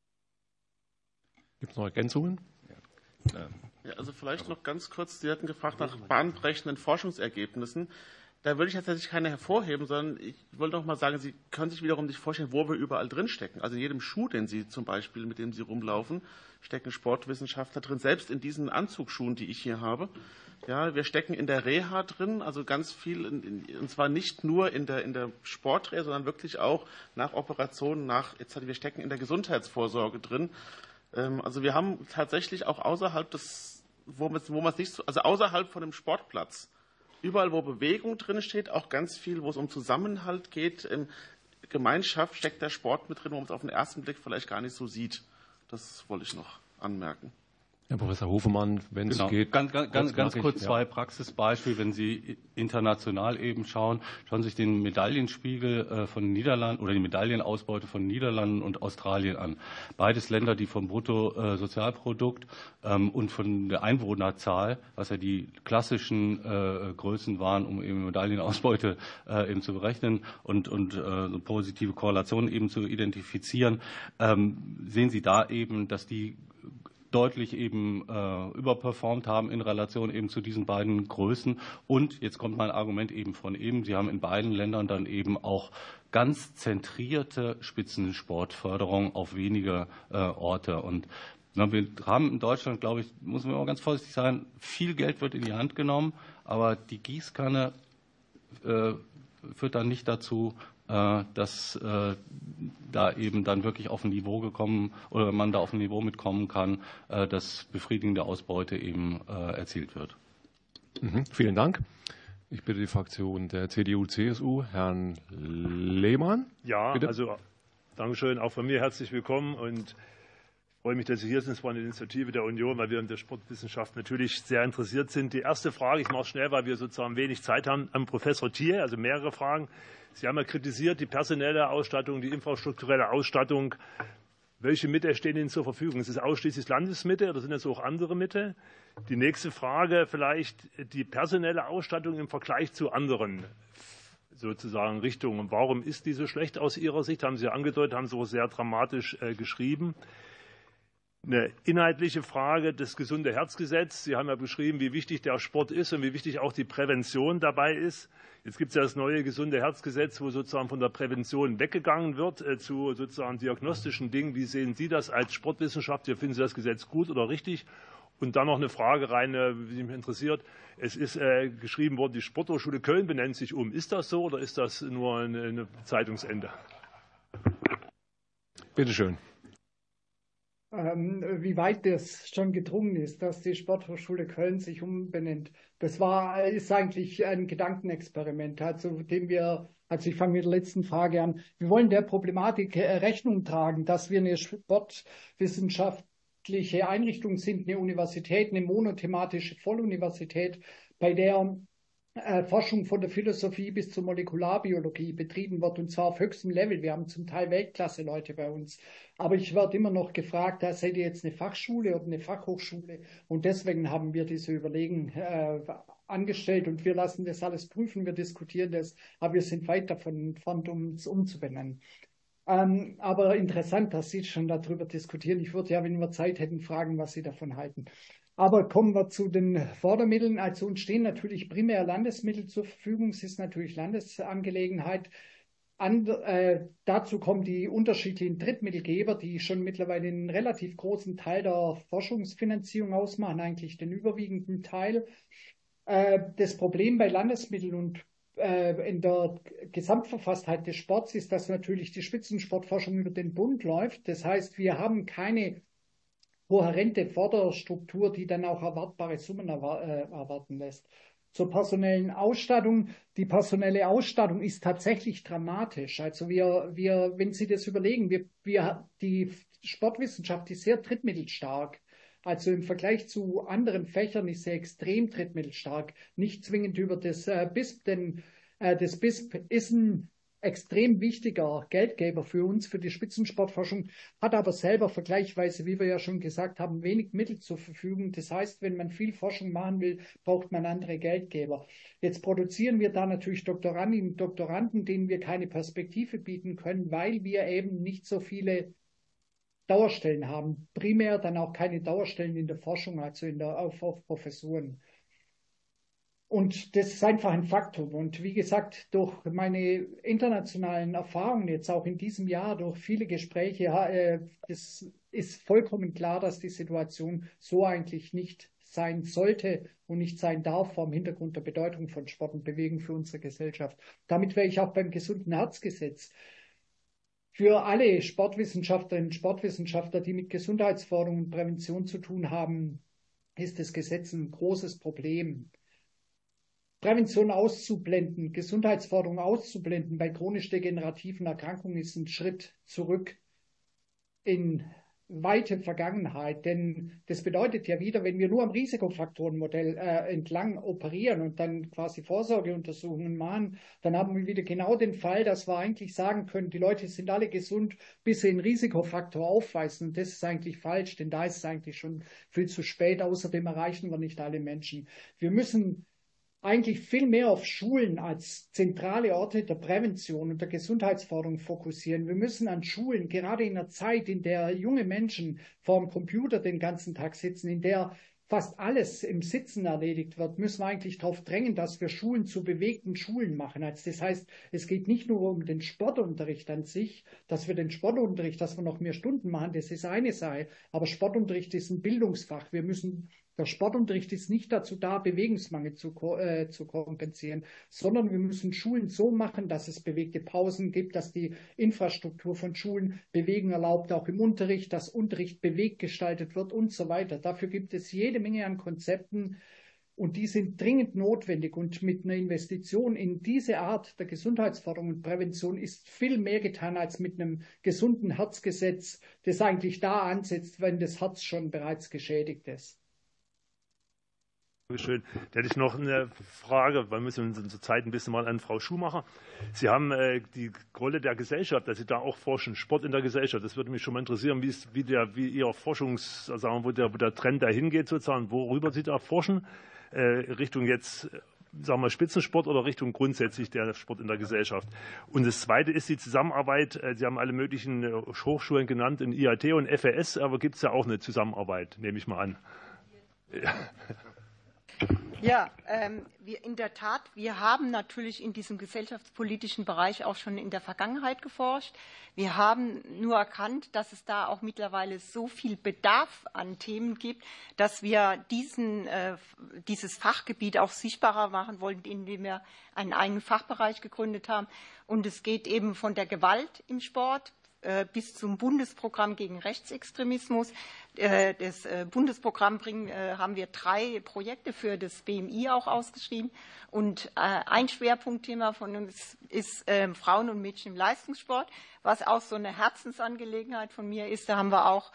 Gibt es noch Ergänzungen? Ja, also vielleicht noch ganz kurz, Sie hatten gefragt nach bahnbrechenden Forschungsergebnissen. Da würde ich tatsächlich keine hervorheben, sondern ich wollte noch mal sagen, Sie können sich wiederum nicht vorstellen, wo wir überall drinstecken. Also in jedem Schuh, den Sie zum Beispiel, mit dem Sie rumlaufen, stecken Sportwissenschaftler drin, selbst in diesen Anzugsschuhen, die ich hier habe. Ja, wir stecken in der Reha drin, also ganz viel, und zwar nicht nur in der Sportreha, sondern wirklich auch nach Operationen, wir stecken in der Gesundheitsvorsorge drin. Also wir haben tatsächlich auch außerhalb außerhalb von dem Sportplatz, überall, wo Bewegung drin steht, auch ganz viel, wo es um Zusammenhalt geht, Gemeinschaft steckt der Sport mit drin, wo man es auf den ersten Blick vielleicht gar nicht so sieht. Das wollte ich noch anmerken. Herr Professor Hofemann, wenn es geht. Ganz kurz zwei Praxisbeispiele. Wenn Sie international eben schauen Sie sich den Medaillenspiegel von Niederlanden oder die Medaillenausbeute von Niederlanden und Australien an. Beides Länder, die vom Bruttosozialprodukt und von der Einwohnerzahl, was ja die klassischen Größen waren, um eben Medaillenausbeute eben zu berechnen und positive Korrelationen eben zu identifizieren, sehen Sie da eben, dass die deutlich eben überperformt haben in Relation eben zu diesen beiden Größen. Und jetzt kommt mein Argument eben von eben, Sie haben in beiden Ländern dann eben auch ganz zentrierte Spitzensportförderung auf wenige Orte. Und wir haben in Deutschland, glaube ich, muss man auch ganz vorsichtig sein, viel Geld wird in die Hand genommen, aber die Gießkanne führt dann nicht dazu, dass da eben dann wirklich auf ein Niveau gekommen oder man da auf ein Niveau mitkommen kann, dass befriedigende Ausbeute eben erzielt wird. Vielen Dank. Ich bitte die Fraktion der CDU-CSU, Herrn Lehmann. Ja, bitte. Also Dankeschön, auch von mir herzlich willkommen und freue mich, dass Sie hier sind. Es war eine Initiative der Union, weil wir in der Sportwissenschaft natürlich sehr interessiert sind. Die erste Frage, ich mache es schnell, weil wir sozusagen wenig Zeit haben, an Professor Thiel, also mehrere Fragen. Sie haben ja kritisiert, die personelle Ausstattung, die infrastrukturelle Ausstattung. Welche Mittel stehen Ihnen zur Verfügung? Ist es ausschließlich Landesmittel oder sind es auch andere Mittel? Die nächste Frage vielleicht die personelle Ausstattung im Vergleich zu anderen sozusagen Richtungen. Warum ist die so schlecht aus Ihrer Sicht? Haben Sie ja angedeutet, haben Sie auch sehr dramatisch geschrieben. Eine inhaltliche Frage, das gesunde Herzgesetz. Sie haben ja beschrieben, wie wichtig der Sport ist und wie wichtig auch die Prävention dabei ist. Jetzt gibt es ja das neue gesunde Herzgesetz, wo sozusagen von der Prävention weggegangen wird zu sozusagen diagnostischen Dingen. Wie sehen Sie das als Sportwissenschaftler? Finden Sie das Gesetz gut oder richtig? Und dann noch eine Frage rein, die mich interessiert. Es ist geschrieben worden, die Sporthochschule Köln benennt sich um. Ist das so oder ist das nur ein Zeitungsende? Bitte schön. Wie weit das schon gedrungen ist, dass die Sporthochschule Köln sich umbenennt. Das ist eigentlich ein Gedankenexperiment, also ich fange mit der letzten Frage an. Wir wollen der Problematik Rechnung tragen, dass wir eine sportwissenschaftliche Einrichtung sind, eine Universität, eine monothematische Volluniversität, bei der Forschung von der Philosophie bis zur Molekularbiologie betrieben wird, und zwar auf höchstem Level. Wir haben zum Teil Weltklasse-Leute bei uns. Aber ich werde immer noch gefragt, seid ihr jetzt eine Fachschule oder eine Fachhochschule? Und deswegen haben wir diese Überlegungen angestellt und wir lassen das alles prüfen, wir diskutieren das, aber wir sind weit davon entfernt, um es umzubenennen. Aber interessant, dass Sie schon darüber diskutieren. Ich würde ja, wenn wir Zeit hätten, fragen, was Sie davon halten. Aber kommen wir zu den Fördermitteln. Also uns stehen natürlich primär Landesmittel zur Verfügung. Es ist natürlich Landesangelegenheit. Dazu kommen die unterschiedlichen Drittmittelgeber, die schon mittlerweile einen relativ großen Teil der Forschungsfinanzierung ausmachen, eigentlich den überwiegenden Teil. Das Problem bei Landesmitteln und in der Gesamtverfasstheit des Sports ist, dass natürlich die Spitzensportforschung über den Bund läuft. Das heißt, wir haben keine kohärente Förderstruktur, die dann auch erwartbare Summen erwarten lässt. Zur personellen Ausstattung. Die personelle Ausstattung ist tatsächlich dramatisch. Also wenn Sie das überlegen, die Sportwissenschaft ist sehr drittmittelstark. Also im Vergleich zu anderen Fächern ist sie extrem drittmittelstark. Nicht zwingend über das BISP, denn das BISP ist ein extrem wichtiger Geldgeber für uns, für die Spitzensportforschung, hat aber selber vergleichsweise, wie wir ja schon gesagt haben, wenig Mittel zur Verfügung. Das heißt, wenn man viel Forschung machen will, braucht man andere Geldgeber. Jetzt produzieren wir da natürlich Doktorandinnen und Doktoranden, denen wir keine Perspektive bieten können, weil wir eben nicht so viele Dauerstellen haben. Primär dann auch keine Dauerstellen in der Forschung, also auf Professuren. Und das ist einfach ein Faktum. Und wie gesagt, durch meine internationalen Erfahrungen jetzt auch in diesem Jahr, durch viele Gespräche, das ist vollkommen klar, dass die Situation so eigentlich nicht sein sollte und nicht sein darf vor dem Hintergrund der Bedeutung von Sport und Bewegung für unsere Gesellschaft. Damit wäre ich auch beim gesunden Herzgesetz. Für alle Sportwissenschaftlerinnen und Sportwissenschaftler, die mit Gesundheitsförderung und Prävention zu tun haben, ist das Gesetz ein großes Problem. Prävention auszublenden, Gesundheitsförderung auszublenden bei chronisch degenerativen Erkrankungen ist ein Schritt zurück in weite Vergangenheit. Denn das bedeutet ja wieder, wenn wir nur am Risikofaktorenmodell entlang operieren und dann quasi Vorsorgeuntersuchungen machen, dann haben wir wieder genau den Fall, dass wir eigentlich sagen können, die Leute sind alle gesund, bis sie einen Risikofaktor aufweisen. Und das ist eigentlich falsch, denn da ist es eigentlich schon viel zu spät. Außerdem erreichen wir nicht alle Menschen. Wir müssen eigentlich viel mehr auf Schulen als zentrale Orte der Prävention und der Gesundheitsförderung fokussieren. Wir müssen an Schulen, gerade in einer Zeit, in der junge Menschen vor dem Computer den ganzen Tag sitzen, in der fast alles im Sitzen erledigt wird, müssen wir eigentlich darauf drängen, dass wir Schulen zu bewegten Schulen machen. Also das heißt, es geht nicht nur um den Sportunterricht an sich, dass wir noch mehr Stunden machen, das ist eine Sache, aber Sportunterricht ist ein Bildungsfach. Der Sportunterricht ist nicht dazu da, Bewegungsmangel zu kompensieren, sondern wir müssen Schulen so machen, dass es bewegte Pausen gibt, dass die Infrastruktur von Schulen Bewegung erlaubt, auch im Unterricht, dass Unterricht bewegt gestaltet wird und so weiter. Dafür gibt es jede Menge an Konzepten und die sind dringend notwendig. Und mit einer Investition in diese Art der Gesundheitsförderung und Prävention ist viel mehr getan als mit einem gesunden Herzgesetz, das eigentlich da ansetzt, wenn das Herz schon bereits geschädigt ist. Schön. Da hätte ich noch eine Frage, weil wir müssen zur Zeit ein bisschen mal an Frau Schumacher. Sie haben die Rolle der Gesellschaft, dass Sie da auch forschen, Sport in der Gesellschaft. Das würde mich schon mal interessieren, wie Ihr wo der Trend dahin geht sozusagen, worüber Sie da forschen, Richtung jetzt, sagen wir, Spitzensport oder Richtung grundsätzlich der Sport in der Gesellschaft. Und das Zweite ist die Zusammenarbeit. Sie haben alle möglichen Hochschulen genannt, in IAT und FAS, aber gibt es ja auch eine Zusammenarbeit, nehme ich mal an. Ja. Ja, in der Tat, wir haben natürlich in diesem gesellschaftspolitischen Bereich auch schon in der Vergangenheit geforscht. Wir haben nur erkannt, dass es da auch mittlerweile so viel Bedarf an Themen gibt, dass wir dieses Fachgebiet auch sichtbarer machen wollten, indem wir einen eigenen Fachbereich gegründet haben. Und es geht eben von der Gewalt im Sport bis zum Bundesprogramm gegen Rechtsextremismus. Das Bundesprogramm haben wir 3 Projekte für das BMI auch ausgeschrieben. Und ein Schwerpunktthema von uns ist Frauen und Mädchen im Leistungssport, was auch so eine Herzensangelegenheit von mir ist. Da haben wir auch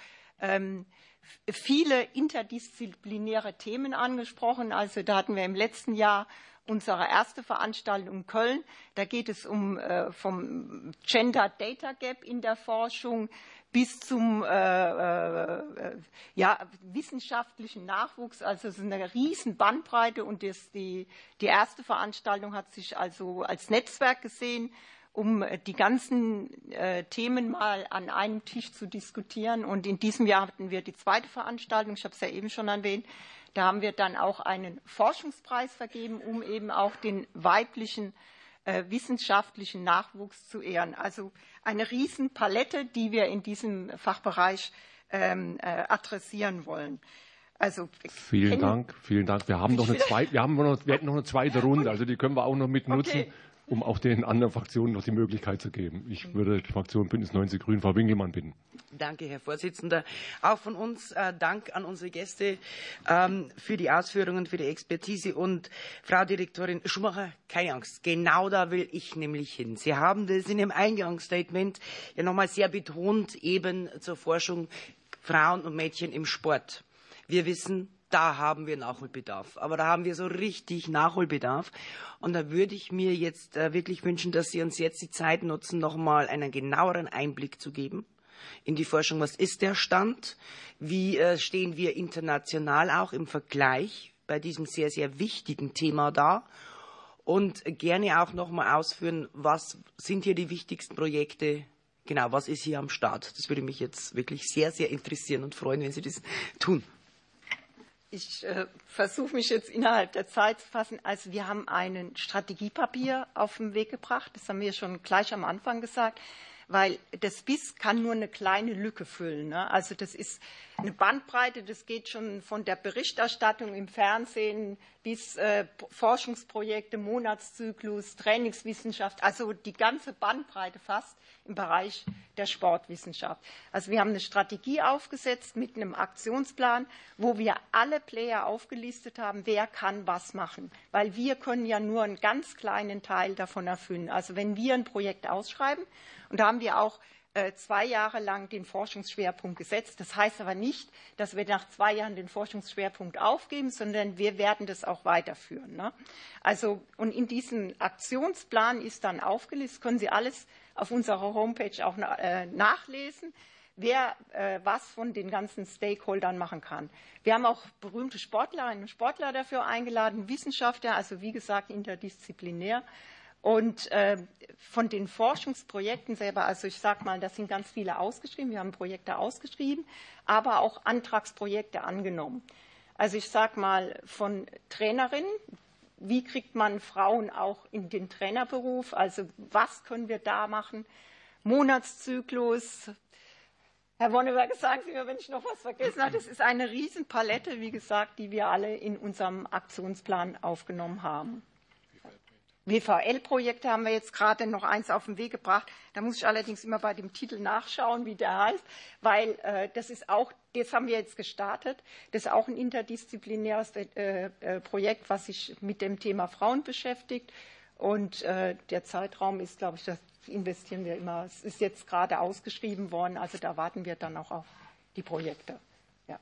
viele interdisziplinäre Themen angesprochen. Also da hatten wir im letzten Jahr unsere erste Veranstaltung in Köln. Da geht es vom Gender Data Gap in der Forschung bis zum wissenschaftlichen Nachwuchs. Also es ist eine riesen Bandbreite und die erste Veranstaltung hat sich also als Netzwerk gesehen, um die ganzen Themen mal an einem Tisch zu diskutieren. Und in diesem Jahr hatten wir die zweite Veranstaltung, ich habe es ja eben schon erwähnt. Da haben wir dann auch einen Forschungspreis vergeben, um eben auch den weiblichen wissenschaftlichen Nachwuchs zu ehren. Also eine Riesenpalette, die wir in diesem Fachbereich adressieren wollen. Also, vielen Dank. Wir haben noch wir hätten noch eine zweite Runde, also die können wir auch noch mitnutzen. Okay. um auch den anderen Fraktionen noch die Möglichkeit zu geben. Ich würde die Fraktion Bündnis 90 Grünen, Frau Winkelmann, bitten. Danke, Herr Vorsitzender. Auch von uns Dank an unsere Gäste für die Ausführungen, für die Expertise. Und Frau Direktorin Schumacher, keine Angst, genau da will ich nämlich hin. Sie haben das in Ihrem Eingangsstatement ja nochmal sehr betont, eben zur Forschung Frauen und Mädchen im Sport. Wir wissen, da haben wir Nachholbedarf. Aber da haben wir so richtig Nachholbedarf. Und da würde ich mir jetzt wirklich wünschen, dass Sie uns jetzt die Zeit nutzen, nochmal einen genaueren Einblick zu geben in die Forschung. Was ist der Stand? Wie stehen wir international auch im Vergleich bei diesem sehr, sehr wichtigen Thema da? Und gerne auch nochmal ausführen, was sind hier die wichtigsten Projekte? Genau, was ist hier am Start? Das würde mich jetzt wirklich sehr, sehr interessieren und freuen, wenn Sie das tun. Ich versuche mich jetzt innerhalb der Zeit zu fassen. Also wir haben ein Strategiepapier auf den Weg gebracht. Das haben wir schon gleich am Anfang gesagt, weil das BIS kann nur eine kleine Lücke füllen. Ne? Also das ist eine Bandbreite, das geht schon von der Berichterstattung im Fernsehen bis Forschungsprojekte, Monatszyklus, Trainingswissenschaft, also die ganze Bandbreite fast im Bereich der Sportwissenschaft. Also wir haben eine Strategie aufgesetzt mit einem Aktionsplan, wo wir alle Player aufgelistet haben, wer kann was machen. Weil wir können ja nur einen ganz kleinen Teil davon erfüllen. Also wenn wir ein Projekt ausschreiben, und da haben wir auch 2 Jahre lang den Forschungsschwerpunkt gesetzt. Das heißt aber nicht, dass wir nach 2 Jahren den Forschungsschwerpunkt aufgeben, sondern wir werden das auch weiterführen. Ne? Also, und in diesem Aktionsplan ist dann aufgelistet, können Sie alles auf unserer Homepage auch nachlesen, wer was von den ganzen Stakeholdern machen kann. Wir haben auch berühmte Sportlerinnen und Sportler dafür eingeladen, Wissenschaftler, also wie gesagt interdisziplinär. Und von den Forschungsprojekten selber, also ich sage mal, da sind ganz viele ausgeschrieben, wir haben Projekte ausgeschrieben, aber auch Antragsprojekte angenommen. Also ich sage mal von Trainerinnen, wie kriegt man Frauen auch in den Trainerberuf, also was können wir da machen, Monatszyklus. Herr Wonneberger, sagen Sie mir, wenn ich noch was vergessen habe, das ist eine Riesenpalette, wie gesagt, die wir alle in unserem Aktionsplan aufgenommen haben. WVL-Projekte haben wir jetzt gerade noch eins auf den Weg gebracht. Da muss ich allerdings immer bei dem Titel nachschauen, wie der heißt, weil das ist auch, das haben wir jetzt gestartet. Das ist auch ein interdisziplinäres Projekt, was sich mit dem Thema Frauen beschäftigt. Und der Zeitraum ist, glaube ich, das investieren wir immer. Es ist jetzt gerade ausgeschrieben worden, also da warten wir dann auch auf die Projekte. Ja.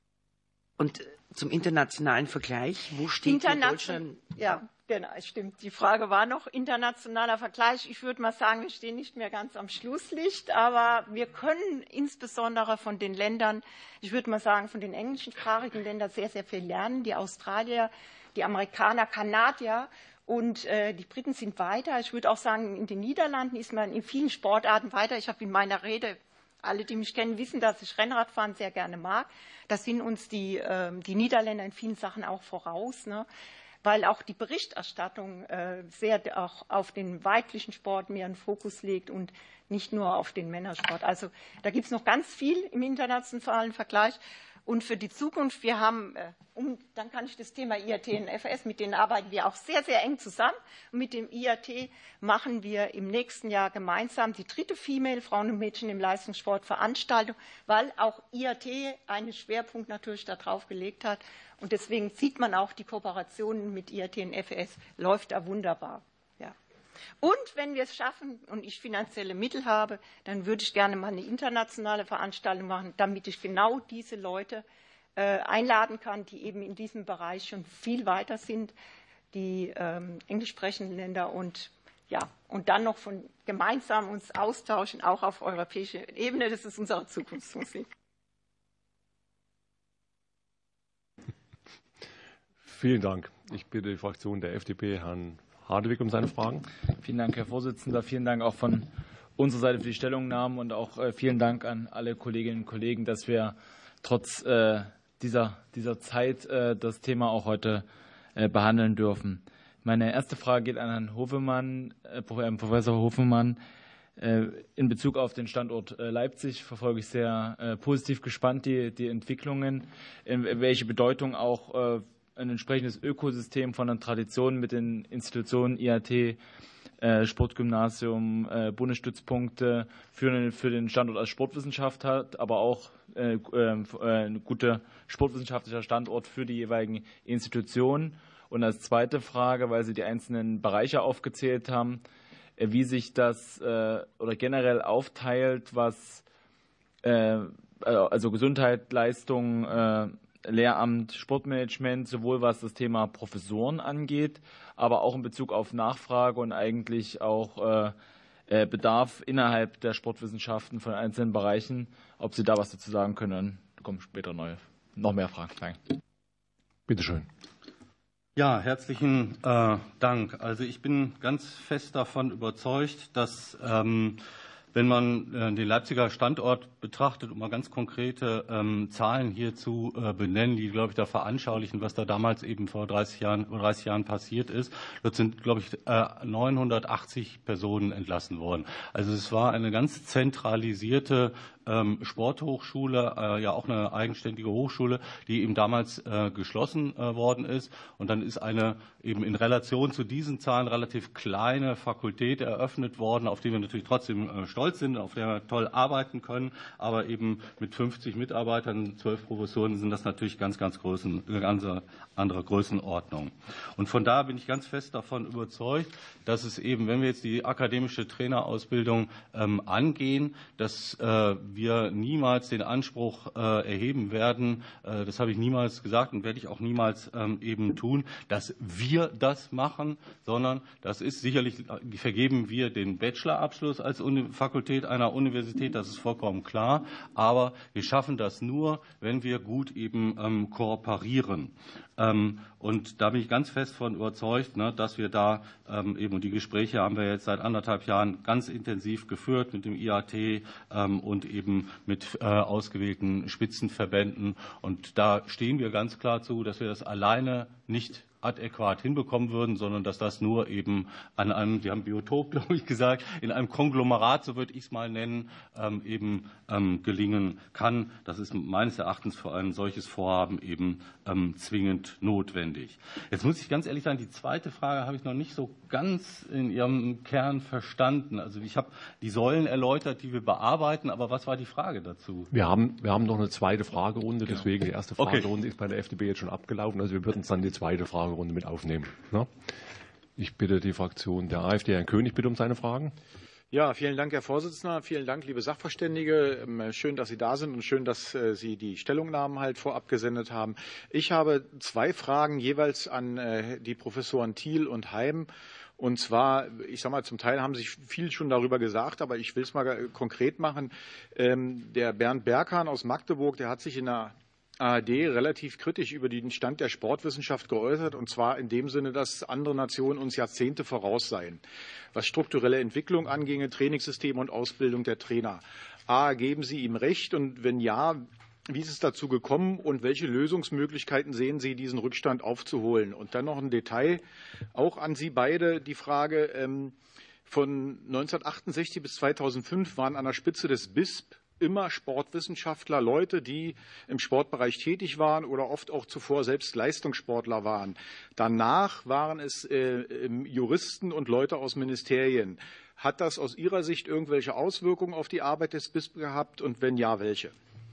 Und zum internationalen Vergleich, wo steht hier Deutschland? Ja. Genau, stimmt. Die Frage war noch internationaler Vergleich. Ich würde mal sagen, wir stehen nicht mehr ganz am Schlusslicht, aber wir können insbesondere von den Ländern, ich würde mal sagen, von den englischsprachigen Ländern sehr, sehr viel lernen. Die Australier, die Amerikaner, Kanadier und die Briten sind weiter. Ich würde auch sagen, in den Niederlanden ist man in vielen Sportarten weiter. Ich habe in meiner Rede, alle, die mich kennen, wissen, dass ich Rennradfahren sehr gerne mag. Da sind uns die Niederländer in vielen Sachen auch voraus, ne? Weil auch die Berichterstattung sehr auch auf den weiblichen Sport mehr einen Fokus legt und nicht nur auf den Männersport. Also da gibt es noch ganz viel im internationalen Vergleich. Und für die Zukunft, wir haben, dann kann ich das Thema IAT und FS, mit denen arbeiten wir auch sehr, sehr eng zusammen. Und mit dem IAT machen wir im nächsten Jahr gemeinsam die 3. Female Frauen und Mädchen im Leistungssport Veranstaltung, weil auch IAT einen Schwerpunkt natürlich darauf gelegt hat. Und deswegen sieht man auch, die Kooperation mit IAT und FS läuft da wunderbar. Ja. Und wenn wir es schaffen und ich finanzielle Mittel habe, dann würde ich gerne mal eine internationale Veranstaltung machen, damit ich genau diese Leute einladen kann, die eben in diesem Bereich schon viel weiter sind, die englisch sprechenden Länder und dann noch von gemeinsam uns austauschen, auch auf europäischer Ebene. Das ist unsere Zukunftsmusik. Vielen Dank. Ich bitte die Fraktion der FDP, Herrn Hardewig, um seine Fragen. Vielen Dank, Herr Vorsitzender. Vielen Dank auch von unserer Seite für die Stellungnahmen und auch vielen Dank an alle Kolleginnen und Kollegen, dass wir trotz dieser Zeit das Thema auch heute behandeln dürfen. Meine erste Frage geht an Herrn Hofemann, Professor Hofemann. In Bezug auf den Standort Leipzig verfolge ich sehr positiv gespannt die Entwicklungen, welche Bedeutung auch ein entsprechendes Ökosystem von der Tradition mit den Institutionen IAT, Sportgymnasium Bundesstützpunkte für den Standort als Sportwissenschaft hat, aber auch ein guter sportwissenschaftlicher Standort für die jeweiligen Institutionen. Und als zweite Frage, weil Sie die einzelnen Bereiche aufgezählt haben, wie sich das oder generell aufteilt, was also Gesundheit, Leistung, Lehramt, Sportmanagement, sowohl was das Thema Professoren angeht, aber auch in Bezug auf Nachfrage und eigentlich auch Bedarf innerhalb der Sportwissenschaften von einzelnen Bereichen. Ob Sie da was dazu sagen können, dann kommen später noch mehr Fragen. Danke. Bitte schön. Ja, herzlichen Dank. Also ich bin ganz fest davon überzeugt, dass wenn man den Leipziger Standort betrachtet und mal ganz konkrete Zahlen hierzu benennen, die, glaube ich, da veranschaulichen, was da damals eben vor 30 Jahren passiert ist, dort sind, glaube ich, 980 Personen entlassen worden. Also es war eine ganz zentralisierte Sporthochschule, ja auch eine eigenständige Hochschule, die eben damals geschlossen worden ist. Und dann ist eine eben in Relation zu diesen Zahlen relativ kleine Fakultät eröffnet worden, auf die wir natürlich trotzdem stolz sind, auf der wir toll arbeiten können. Aber eben mit 50 Mitarbeitern, 12 Professoren sind das natürlich ganz andere Größenordnung. Und von da bin ich ganz fest davon überzeugt, dass es eben, wenn wir jetzt die akademische Trainerausbildung angehen, dass wir niemals den Anspruch erheben werden, das habe ich niemals gesagt und werde ich auch niemals eben tun, dass wir das machen, sondern das ist sicherlich, vergeben wir den Bachelorabschluss als Fakultät einer Universität, das ist vollkommen klar, aber wir schaffen das nur, wenn wir gut eben kooperieren. Und da bin ich ganz fest von überzeugt, dass wir da eben, und die Gespräche haben wir jetzt seit 1,5 Jahren ganz intensiv geführt mit dem IAT und eben mit ausgewählten Spitzenverbänden. Und da stehen wir ganz klar zu, dass wir das alleine nicht adäquat hinbekommen würden, sondern dass das nur eben an einem, Sie haben Biotop, glaube ich, gesagt, in einem Konglomerat, so würde ich es mal nennen, eben gelingen kann. Das ist meines Erachtens für ein solches Vorhaben eben zwingend notwendig. Jetzt muss ich ganz ehrlich sagen, die zweite Frage habe ich noch nicht so ganz in ihrem Kern verstanden. Also ich habe die Säulen erläutert, die wir bearbeiten, aber was war die Frage dazu? Wir haben noch eine zweite Fragerunde, deswegen die erste Fragerunde ist bei der FDP jetzt schon abgelaufen, also wir würden dann die zweite Fragerunde mit aufnehmen. Ich bitte die Fraktion der AfD, Herrn König, bitte um seine Fragen. Ja, vielen Dank, Herr Vorsitzender. Vielen Dank, liebe Sachverständige. Schön, dass Sie da sind und schön, dass Sie die Stellungnahmen halt vorab gesendet haben. Ich habe 2 Fragen jeweils an die Professoren Thiel und Heim. Und zwar, ich sage mal, zum Teil haben Sie viel schon darüber gesagt, aber ich will es mal konkret machen. Der Bernd Berghahn aus Magdeburg, der hat sich in der ARD relativ kritisch über den Stand der Sportwissenschaft geäußert, und zwar in dem Sinne, dass andere Nationen uns Jahrzehnte voraus seien, was strukturelle Entwicklung anginge, Trainingssysteme und Ausbildung der Trainer. Geben Sie ihm recht? Und wenn ja, wie ist es dazu gekommen und welche Lösungsmöglichkeiten sehen Sie, diesen Rückstand aufzuholen? Und dann noch ein Detail, auch an Sie beide, die Frage, von 1968 bis 2005 waren an der Spitze des BISP immer Sportwissenschaftler, Leute, die im Sportbereich tätig waren oder oft auch zuvor selbst Leistungssportler waren. Danach waren es Juristen und Leute aus Ministerien. Hat das aus Ihrer Sicht irgendwelche Auswirkungen auf die Arbeit des BISP gehabt und wenn ja, welche?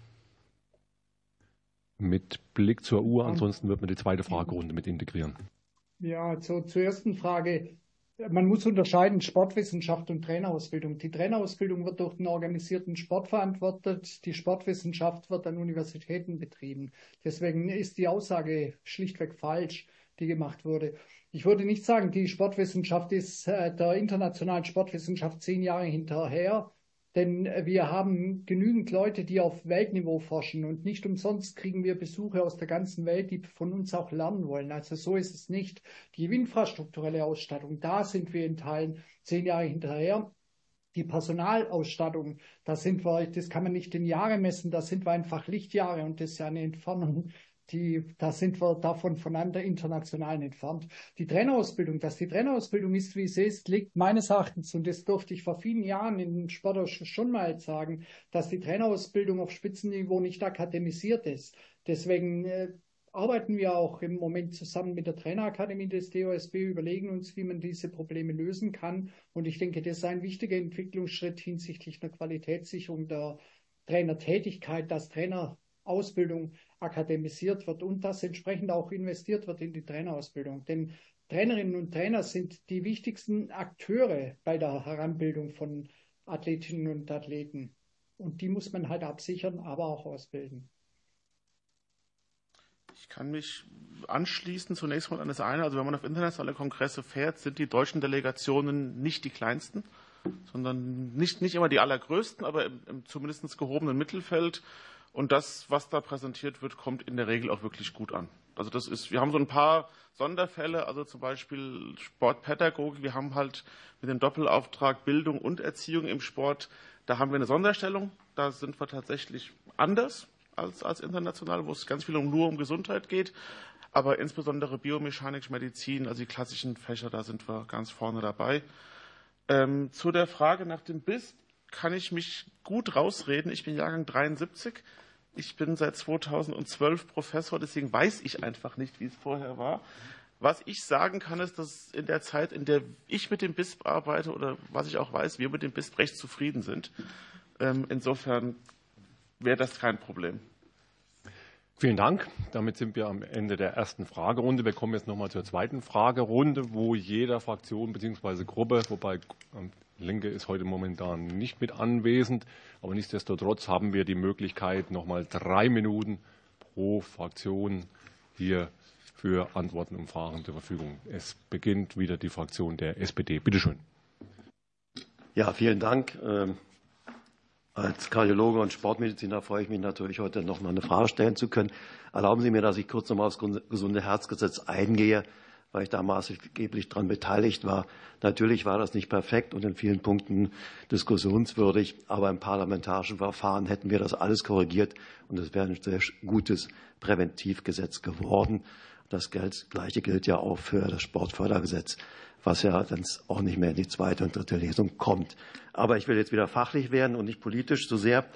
Mit Blick zur Uhr, ansonsten wird man die zweite Fragerunde mit integrieren. Ja, zur ersten Frage. Man muss unterscheiden Sportwissenschaft und Trainerausbildung. Die Trainerausbildung wird durch den organisierten Sport verantwortet. Die Sportwissenschaft wird an Universitäten betrieben. Deswegen ist die Aussage schlichtweg falsch, die gemacht wurde. Ich würde nicht sagen, die Sportwissenschaft ist der internationalen Sportwissenschaft 10 Jahre hinterher. Denn wir haben genügend Leute, die auf Weltniveau forschen und nicht umsonst kriegen wir Besucher aus der ganzen Welt, die von uns auch lernen wollen. Also so ist es nicht. Die infrastrukturelle Ausstattung, da sind wir in Teilen 10 Jahre hinterher. Die Personalausstattung, das kann man nicht in Jahre messen, da sind wir einfach Lichtjahre und das ist ja eine Entfernung. Da sind wir davon voneinander international entfernt. Die Trainerausbildung, dass die Trainerausbildung ist, wie sie ist, liegt meines Erachtens, und das durfte ich vor vielen Jahren in den Sportausschuss schon mal sagen, dass die Trainerausbildung auf Spitzenniveau nicht akademisiert ist. Deswegen arbeiten wir auch im Moment zusammen mit der Trainerakademie des DOSB, überlegen uns, wie man diese Probleme lösen kann. Und ich denke, das ist ein wichtiger Entwicklungsschritt hinsichtlich einer Qualitätssicherung der Trainertätigkeit, dass Trainerausbildung akademisiert wird und dass entsprechend auch investiert wird in die Trainerausbildung. Denn Trainerinnen und Trainer sind die wichtigsten Akteure bei der Heranbildung von Athletinnen und Athleten. Und die muss man halt absichern, aber auch ausbilden. Ich kann mich anschließen zunächst mal an das eine. Also wenn man auf internationale Kongresse fährt, sind die deutschen Delegationen nicht die kleinsten, sondern nicht immer die allergrößten, aber im zumindest gehobenen Mittelfeld. Und das, was da präsentiert wird, kommt in der Regel auch wirklich gut an. Also wir haben so ein paar Sonderfälle, also zum Beispiel Sportpädagogik. Wir haben halt mit dem Doppelauftrag Bildung und Erziehung im Sport, da haben wir eine Sonderstellung. Da sind wir tatsächlich anders als international, wo es ganz viel nur um Gesundheit geht. Aber insbesondere Biomechanik, Medizin, also die klassischen Fächer, da sind wir ganz vorne dabei. Zu der Frage nach dem BIS kann ich mich gut rausreden. Ich bin Jahrgang 73. Ich bin seit 2012 Professor, deswegen weiß ich einfach nicht, wie es vorher war. Was ich sagen kann, ist, dass in der Zeit, in der ich mit dem BISP arbeite oder was ich auch weiß, wir mit dem BISP recht zufrieden sind. Insofern wäre das kein Problem. Vielen Dank. Damit sind wir am Ende der ersten Fragerunde. Wir kommen jetzt nochmal zur zweiten Fragerunde, wo jeder Fraktion bzw. Gruppe, wobei Linke ist heute momentan nicht mit anwesend, aber nichtsdestotrotz haben wir die Möglichkeit, nochmal 3 Minuten pro Fraktion hier für Antworten und Fragen zur Verfügung. Es beginnt wieder die Fraktion der SPD. Bitte schön. Ja, vielen Dank. Als Kardiologe und Sportmediziner freue ich mich natürlich, heute noch mal eine Frage stellen zu können. Erlauben Sie mir, dass ich kurz noch mal aufs gesunde Herzgesetz eingehe, weil ich da maßgeblich daran beteiligt war. Natürlich war das nicht perfekt und in vielen Punkten diskussionswürdig, aber im parlamentarischen Verfahren hätten wir das alles korrigiert und es wäre ein sehr gutes Präventivgesetz geworden. Das Gleiche gilt ja auch für das Sportfördergesetz, was ja dann auch nicht mehr in die zweite und dritte Lesung kommt. Aber ich will jetzt wieder fachlich werden und nicht politisch so sehr.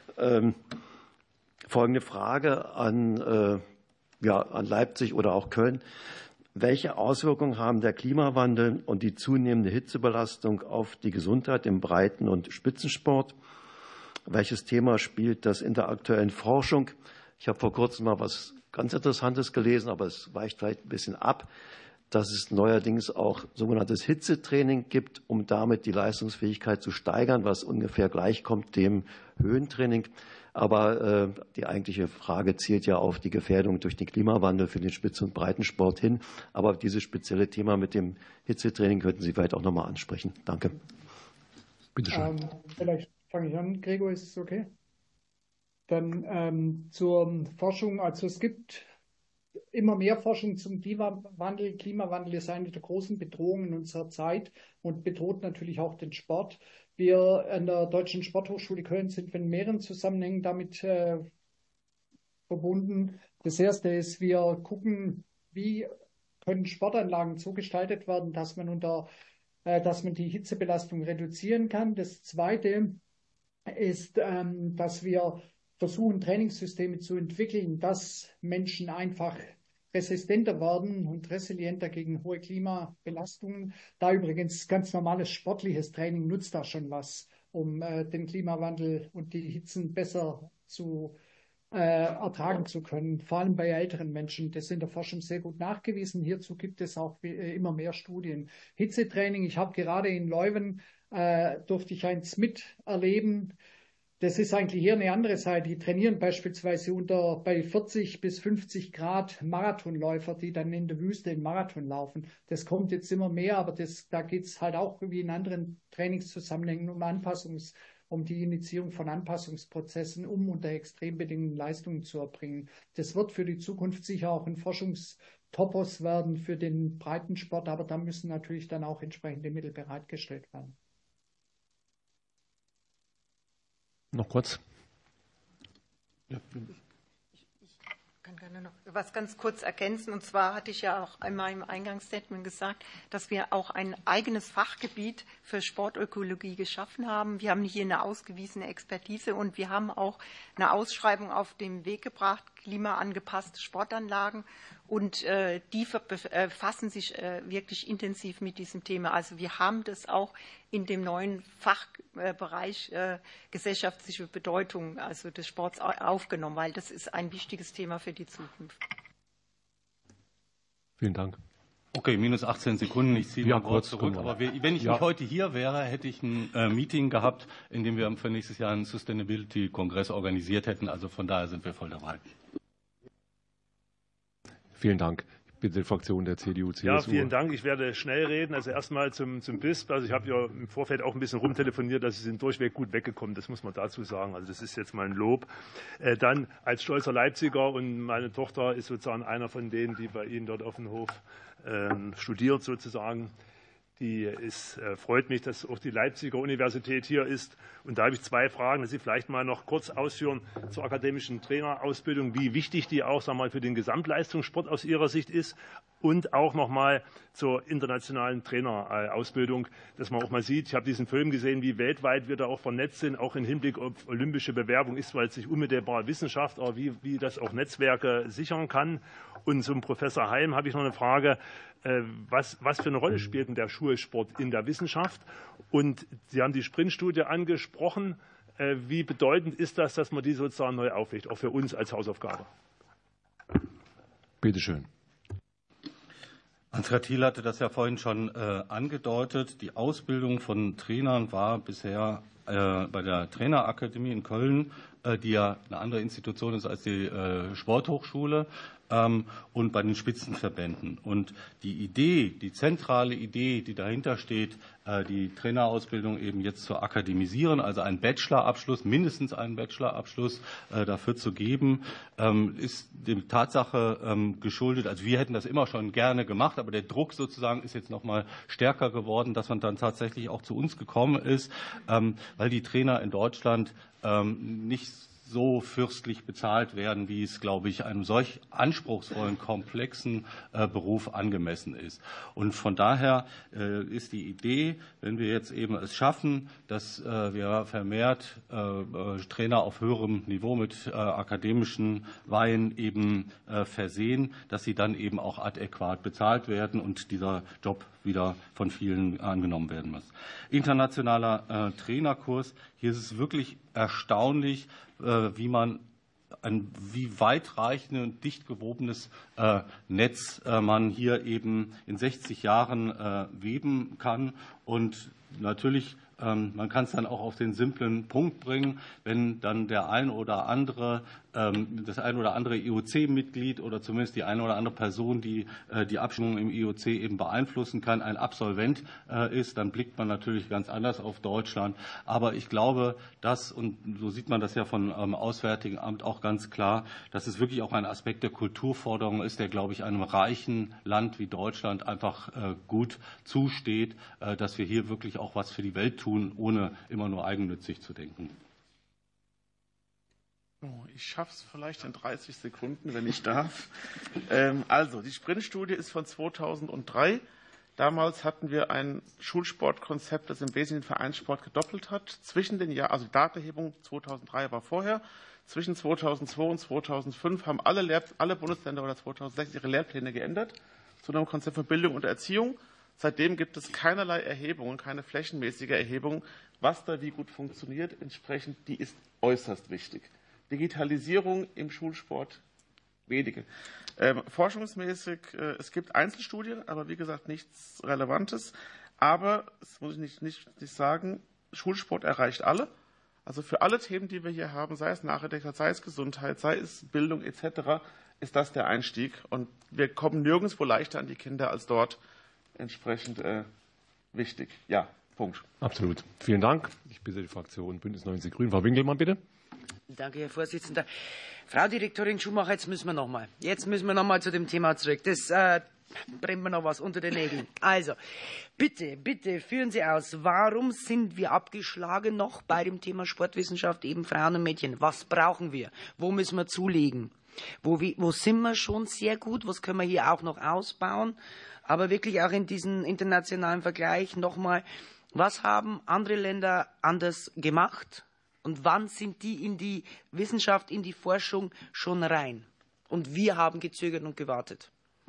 Folgende Frage an Leipzig oder auch Köln. Welche Auswirkungen haben der Klimawandel und die zunehmende Hitzebelastung auf die Gesundheit im Breiten- und Spitzensport? Welches Thema spielt das in der aktuellen Forschung? Ich habe vor kurzem mal was ganz Interessantes gelesen, aber es weicht vielleicht ein bisschen ab, dass es neuerdings auch sogenanntes Hitzetraining gibt, um damit die Leistungsfähigkeit zu steigern, was ungefähr gleichkommt dem Höhentraining. Aber die eigentliche Frage zielt ja auf die Gefährdung durch den Klimawandel für den Spitze- und Breitensport hin. Aber dieses spezielle Thema mit dem Hitzetraining könnten Sie vielleicht auch noch mal ansprechen. Danke. Bitte schön. Vielleicht fange ich an, Gregor, ist es okay? Dann zur Forschung. Also es gibt immer mehr Forschung zum Klimawandel. Klimawandel ist eine der großen Bedrohungen unserer Zeit und bedroht natürlich auch den Sport. Wir an der Deutschen Sporthochschule Köln sind in mehreren Zusammenhängen damit verbunden. Das erste ist, wir gucken, wie können Sportanlagen so gestaltet werden, dass man die Hitzebelastung reduzieren kann. Das zweite ist, dass wir versuchen, Trainingssysteme zu entwickeln, dass Menschen einfach resistenter werden und resilienter gegen hohe Klimabelastungen. Da übrigens ganz normales sportliches Training nutzt da schon was, um den Klimawandel und die Hitzen besser zu ertragen zu können, vor allem bei älteren Menschen. Das ist in der Forschung sehr gut nachgewiesen. Hierzu gibt es auch immer mehr Studien. Hitzetraining, ich habe gerade in Leuven, durfte ich eins miterleben. Das ist eigentlich hier eine andere Seite. Die trainieren beispielsweise bei 40 bis 50 Grad Marathonläufer, die dann in der Wüste einen Marathon laufen. Das kommt jetzt immer mehr, aber da geht es halt auch wie in anderen Trainingszusammenhängen um die Initiierung von Anpassungsprozessen, um unter Extrembedingungen Leistungen zu erbringen. Das wird für die Zukunft sicher auch ein Forschungstopos werden für den Breitensport, aber da müssen natürlich dann auch entsprechende Mittel bereitgestellt werden. Noch kurz. Ich kann gerne noch was ganz kurz ergänzen. Und zwar hatte ich ja auch in meinem Eingangsstatement gesagt, dass wir auch ein eigenes Fachgebiet für Sportökologie geschaffen haben. Wir haben hier eine ausgewiesene Expertise und wir haben auch eine Ausschreibung auf den Weg gebracht, klimaangepasste Sportanlagen. Und die befassen sich wirklich intensiv mit diesem Thema. Also wir haben das auch in dem neuen Fachbereich gesellschaftliche Bedeutung also des Sports aufgenommen, weil das ist ein wichtiges Thema für die Zukunft. Vielen Dank. Okay, minus 18 Sekunden. Ich ziehe mal kurz zurück. Aber wenn ich nicht heute hier wäre, hätte ich ein Meeting gehabt, in dem wir für nächstes Jahr einen Sustainability-Kongress organisiert hätten. Also von daher sind wir voll dabei. Vielen Dank. Ich bitte die Fraktion der CDU-CSU. Ja, vielen Dank. Ich werde schnell reden. Also erstmal zum BISP. Also ich habe ja im Vorfeld auch ein bisschen rumtelefoniert, dass Sie sind durchweg gut weggekommen. Das muss man dazu sagen. Also das ist jetzt mal ein Lob. Dann als stolzer Leipziger und meine Tochter ist sozusagen einer von denen, die bei Ihnen dort auf dem Hof studiert sozusagen. Freut mich, dass auch die Leipziger Universität hier ist. Und da habe ich zwei Fragen, dass Sie vielleicht mal noch kurz ausführen zur akademischen Trainerausbildung, wie wichtig die auch sagen wir mal, für den Gesamtleistungssport aus Ihrer Sicht ist. Und auch noch mal zur internationalen Trainerausbildung, dass man auch mal sieht, ich habe diesen Film gesehen, wie weltweit wir da auch vernetzt sind, auch im Hinblick auf olympische Bewerbung ist, weil es sich unmittelbar Wissenschaft, aber wie das auch Netzwerke sichern kann. Und zum Professor Heim habe ich noch eine Frage, was für eine Rolle spielt denn der Schulsport in der Wissenschaft? Und Sie haben die Sprintstudie angesprochen. Wie bedeutend ist das, dass man die sozusagen neu auflegt, auch für uns als Hausaufgabe? Bitte schön. Hans-Gerd Thiel hatte das ja vorhin schon angedeutet. Die Ausbildung von Trainern war bisher bei der Trainerakademie in Köln, die ja eine andere Institution ist als die Sporthochschule, und bei den Spitzenverbänden. Und die zentrale Idee, die dahinter steht, die Trainerausbildung eben jetzt zu akademisieren, also einen Bachelorabschluss, mindestens einen Bachelorabschluss dafür zu geben, ist der Tatsache geschuldet. Also wir hätten das immer schon gerne gemacht, aber der Druck sozusagen ist jetzt noch mal stärker geworden, dass man dann tatsächlich auch zu uns gekommen ist, weil die Trainer in Deutschland nicht so fürstlich bezahlt werden, wie es, glaube ich, einem solch anspruchsvollen, komplexen Beruf angemessen ist. Und von daher ist die Idee, wenn wir jetzt eben es schaffen, dass wir vermehrt Trainer auf höherem Niveau mit akademischen Weihen eben versehen, dass sie dann eben auch adäquat bezahlt werden und dieser Job wieder von vielen angenommen werden muss. Internationaler Trainerkurs. Hier ist es wirklich erstaunlich, wie weitreichend und dicht gewobenes Netz man hier eben in 60 Jahren weben kann. Und natürlich, man kann es dann auch auf den simplen Punkt bringen, wenn dann das ein oder andere IOC-Mitglied oder zumindest die eine oder andere Person, die die Abstimmung im IOC eben beeinflussen kann, ein Absolvent ist, dann blickt man natürlich ganz anders auf Deutschland. Aber ich glaube, und so sieht man das ja vom Auswärtigen Amt auch ganz klar, dass es wirklich auch ein Aspekt der Kulturforderung ist, der, glaube ich, einem reichen Land wie Deutschland einfach gut zusteht, dass wir hier wirklich auch was für die Welt tun, ohne immer nur eigennützig zu denken. Ich schaffe es vielleicht in 30 Sekunden, wenn ich darf. Also, die Sprintstudie ist von 2003. Damals hatten wir ein Schulsportkonzept, das im Wesentlichen Vereinssport gedoppelt hat. Zwischen den Jahren, also Datenerhebung 2003 war vorher. Zwischen 2002 und 2005 haben alle Bundesländer oder 2006 ihre Lehrpläne geändert zu einem Konzept für Bildung und Erziehung. Seitdem gibt es keinerlei Erhebungen, keine flächenmäßige Erhebung, was da wie gut funktioniert. Entsprechend, die ist äußerst wichtig. Digitalisierung im Schulsport, wenige. Forschungsmäßig, es gibt Einzelstudien, aber wie gesagt nichts Relevantes. Aber, das muss ich nicht sagen, Schulsport erreicht alle. Also für alle Themen, die wir hier haben, sei es Nachhaltigkeit, sei es Gesundheit, sei es Bildung etc., ist das der Einstieg. Und wir kommen nirgendwo leichter an die Kinder als dort. Entsprechend wichtig. Ja, Punkt. Absolut. Vielen Dank. Ich bitte die Fraktion Bündnis 90 Grünen. Frau Winkelmann, bitte. Danke, Herr Vorsitzender. Frau Direktorin Schumacher, jetzt müssen wir noch mal zu dem Thema zurück. Das brennt mir noch was unter den Nägeln. Also, bitte, bitte führen Sie aus, warum sind wir abgeschlagen noch bei dem Thema Sportwissenschaft, eben Frauen und Mädchen? Was brauchen wir? Wo müssen wir zulegen? Wo sind wir schon sehr gut? Was können wir hier auch noch ausbauen? Aber wirklich auch in diesem internationalen Vergleich nochmal, was haben andere Länder anders gemacht? Und wann sind die in die Wissenschaft, in die Forschung schon rein? Und wir haben gezögert und gewartet.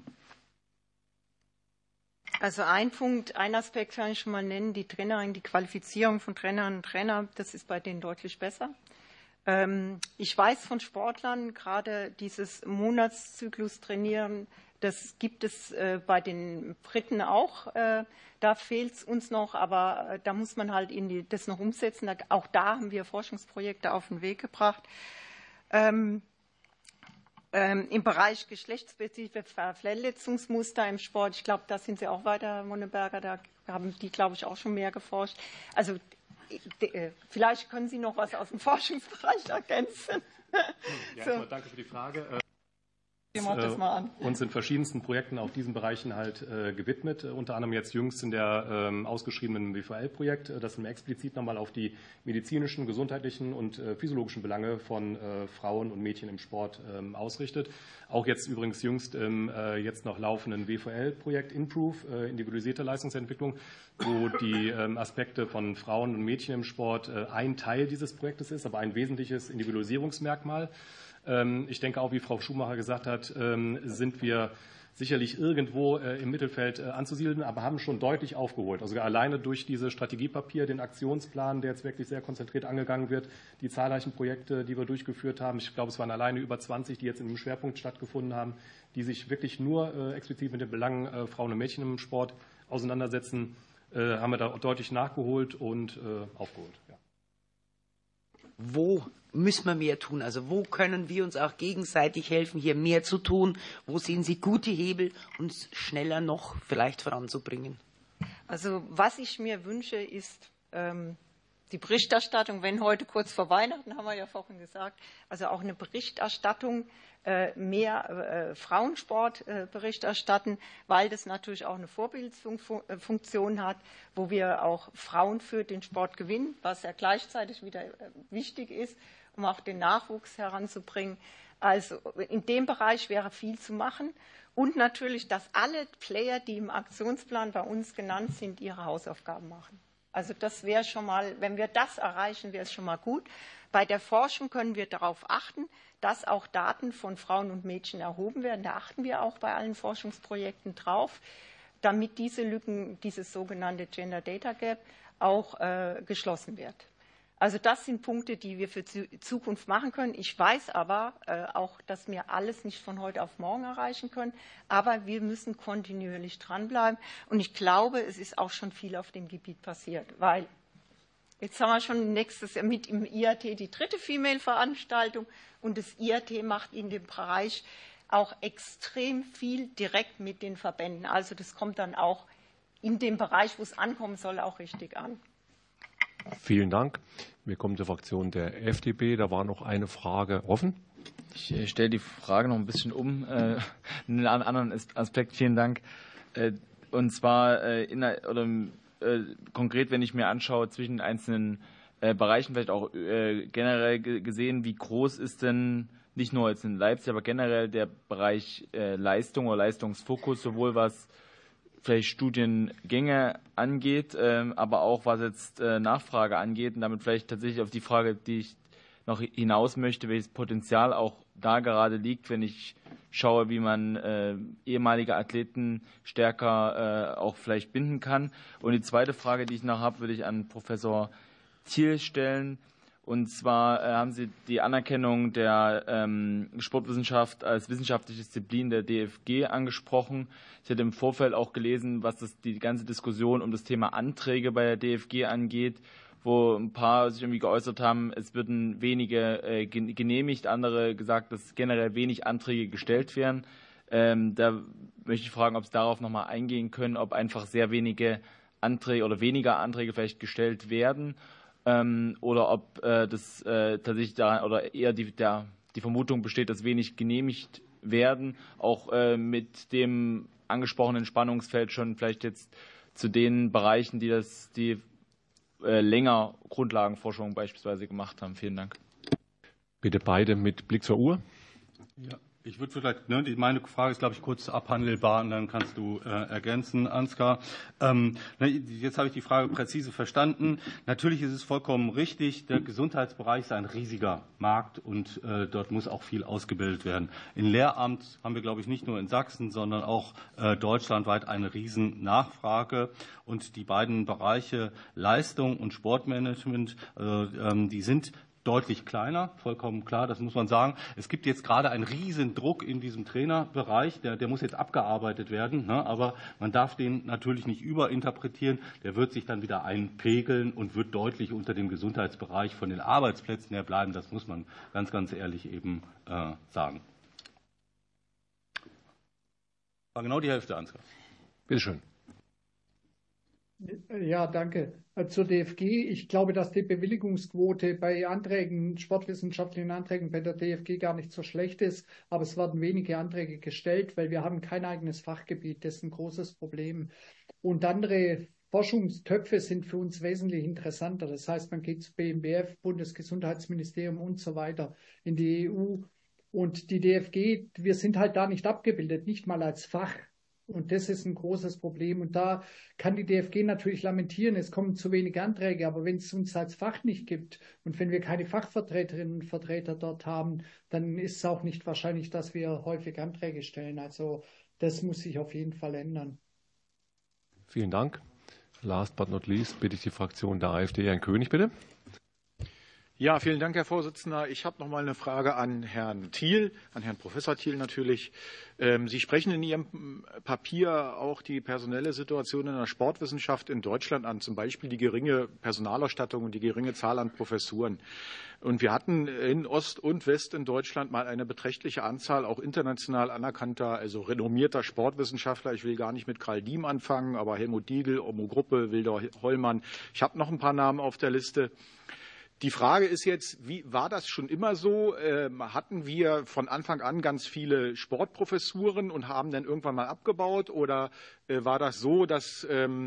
Also ein Punkt, ein Aspekt kann ich schon mal nennen, die Trainerin, die Qualifizierung von Trainerinnen und Trainern, das ist bei denen deutlich besser. Ich weiß von Sportlern, gerade dieses Monatszyklus trainieren, das gibt es bei den Briten auch. Da fehlt es uns noch, aber da muss man halt das noch umsetzen. Auch da haben wir Forschungsprojekte auf den Weg gebracht. Im Bereich geschlechtsspezifische Verletzungsmuster im Sport, ich glaube, da sind Sie auch weiter, Herr Monneberger, da haben die, glaube ich, auch schon mehr geforscht. Also vielleicht können Sie noch was aus dem Forschungsbereich ergänzen. Ja, erstmal danke für die Frage. Das mal an. Uns in verschiedensten Projekten auf diesen Bereichen halt gewidmet, unter anderem jetzt jüngst in der ausgeschriebenen WVL-Projekt, das explizit nochmal auf die medizinischen, gesundheitlichen und physiologischen Belange von Frauen und Mädchen im Sport ausrichtet. Auch jetzt übrigens jüngst im jetzt noch laufenden WVL-Projekt Improve, individualisierte Leistungsentwicklung, wo die Aspekte von Frauen und Mädchen im Sport ein Teil dieses Projektes ist, aber ein wesentliches Individualisierungsmerkmal. Ich denke auch, wie Frau Schumacher gesagt hat, sind wir sicherlich irgendwo im Mittelfeld anzusiedeln, aber haben schon deutlich aufgeholt. Also alleine durch dieses Strategiepapier, den Aktionsplan, der jetzt wirklich sehr konzentriert angegangen wird, die zahlreichen Projekte, die wir durchgeführt haben. Ich glaube, es waren alleine über 20, die jetzt in dem Schwerpunkt stattgefunden haben, die sich wirklich nur explizit mit den Belangen Frauen und Mädchen im Sport auseinandersetzen, haben wir da deutlich nachgeholt und aufgeholt. Ja. Wo müssen wir mehr tun? Also wo können wir uns auch gegenseitig helfen, hier mehr zu tun? Wo sehen Sie gute Hebel, uns schneller noch vielleicht voranzubringen? Also was ich mir wünsche, ist die Berichterstattung, wenn heute kurz vor Weihnachten, haben wir ja vorhin gesagt, also auch eine Berichterstattung, mehr Frauensport Bericht erstatten, weil das natürlich auch eine Vorbildfunktion hat, wo wir auch Frauen für den Sport gewinnen, was ja gleichzeitig wieder wichtig ist, um auch den Nachwuchs heranzubringen. Also in dem Bereich wäre viel zu machen. Und natürlich, dass alle Player, die im Aktionsplan bei uns genannt sind, ihre Hausaufgaben machen. Also das wäre schon mal, wenn wir das erreichen, wäre es schon mal gut. Bei der Forschung können wir darauf achten, dass auch Daten von Frauen und Mädchen erhoben werden. Da achten wir auch bei allen Forschungsprojekten drauf, damit diese Lücken, dieses sogenannte Gender Data Gap, auch geschlossen wird. Also das sind Punkte, die wir für die Zukunft machen können. Ich weiß aber auch, dass wir alles nicht von heute auf morgen erreichen können. Aber wir müssen kontinuierlich dranbleiben. Und ich glaube, es ist auch schon viel auf dem Gebiet passiert. Weil jetzt haben wir schon nächstes Jahr mit im IAT die 3. Female-Veranstaltung. Und das IAT macht in dem Bereich auch extrem viel direkt mit den Verbänden. Also das kommt dann auch in dem Bereich, wo es ankommen soll, auch richtig an. Vielen Dank. Wir kommen zur Fraktion der FDP. Da war noch eine Frage offen. Ich stelle die Frage noch ein bisschen um, einen anderen Aspekt. Vielen Dank. Und zwar konkret, wenn ich mir anschaue, zwischen einzelnen Bereichen, vielleicht auch generell gesehen, wie groß ist denn nicht nur jetzt in Leipzig, aber generell der Bereich Leistung oder Leistungsfokus, sowohl was vielleicht Studiengänge angeht, aber auch was jetzt Nachfrage angeht und damit vielleicht tatsächlich auf die Frage, die ich noch hinaus möchte, welches Potenzial auch da gerade liegt, wenn ich schaue, wie man ehemalige Athleten stärker auch vielleicht binden kann. Und die zweite Frage, die ich noch habe, würde ich an Professor Thiel stellen. Und zwar haben Sie die Anerkennung der Sportwissenschaft als wissenschaftliche Disziplin der DFG angesprochen. Ich hatte im Vorfeld auch gelesen, was die ganze Diskussion um das Thema Anträge bei der DFG angeht, wo ein paar sich irgendwie geäußert haben, es würden wenige genehmigt, andere gesagt, dass generell wenig Anträge gestellt werden. Da möchte ich fragen, ob Sie darauf nochmal eingehen können, ob einfach sehr wenige Anträge oder weniger Anträge vielleicht gestellt werden. Oder ob das tatsächlich da oder eher die Vermutung besteht, dass wenig genehmigt werden, auch mit dem angesprochenen Spannungsfeld schon vielleicht jetzt zu den Bereichen, die länger Grundlagenforschung beispielsweise gemacht haben. Vielen Dank. Bitte beide mit Blick zur Uhr. Ja. Ich würde vielleicht, meine Frage ist, glaube ich, kurz abhandelbar und dann kannst du ergänzen, Ansgar. Jetzt habe ich die Frage präzise verstanden. Natürlich ist es vollkommen richtig, der Gesundheitsbereich ist ein riesiger Markt und dort muss auch viel ausgebildet werden. In Lehramt haben wir, glaube ich, nicht nur in Sachsen, sondern auch deutschlandweit eine riesen Nachfrage. Und die beiden Bereiche Leistung und Sportmanagement, die sind deutlich kleiner, vollkommen klar, das muss man sagen. Es gibt jetzt gerade einen riesen Druck in diesem Trainerbereich, der muss jetzt abgearbeitet werden, aber man darf den natürlich nicht überinterpretieren, der wird sich dann wieder einpegeln und wird deutlich unter dem Gesundheitsbereich von den Arbeitsplätzen her bleiben, das muss man ganz, ganz ehrlich eben sagen. War genau die Hälfte, Ansgar. Bitte schön. Ja, danke. Zur DFG. Ich glaube, dass die Bewilligungsquote bei Anträgen, sportwissenschaftlichen Anträgen bei der DFG gar nicht so schlecht ist. Aber es werden wenige Anträge gestellt, weil wir haben kein eigenes Fachgebiet. Das ist ein großes Problem. Und andere Forschungstöpfe sind für uns wesentlich interessanter. Das heißt, man geht zu BMBF, Bundesgesundheitsministerium und so weiter in die EU. Und die DFG, wir sind halt da nicht abgebildet, nicht mal als Fach. Und das ist ein großes Problem. Und da kann die DFG natürlich lamentieren, es kommen zu wenig Anträge. Aber wenn es uns als Fach nicht gibt und wenn wir keine Fachvertreterinnen und Vertreter dort haben, dann ist es auch nicht wahrscheinlich, dass wir häufig Anträge stellen. Also das muss sich auf jeden Fall ändern. Vielen Dank. Last but not least bitte ich die Fraktion der AfD. Herrn König, bitte. Ja, vielen Dank, Herr Vorsitzender. Ich habe noch mal eine Frage an Herrn Thiel, an Herrn Professor Thiel natürlich. Sie sprechen in Ihrem Papier auch die personelle Situation in der Sportwissenschaft in Deutschland an, zum Beispiel die geringe Personalausstattung und die geringe Zahl an Professuren. Und wir hatten in Ost und West in Deutschland mal eine beträchtliche Anzahl auch international anerkannter, also renommierter Sportwissenschaftler. Ich will gar nicht mit Karl Diem anfangen, aber Helmut Diegel, Omo Gruppe, Wilder Hollmann. Ich habe noch ein paar Namen auf der Liste. Die Frage ist jetzt, wie war das schon immer so? Hatten wir von Anfang an ganz viele Sportprofessuren und haben dann irgendwann mal abgebaut? Oder war das so, dass wir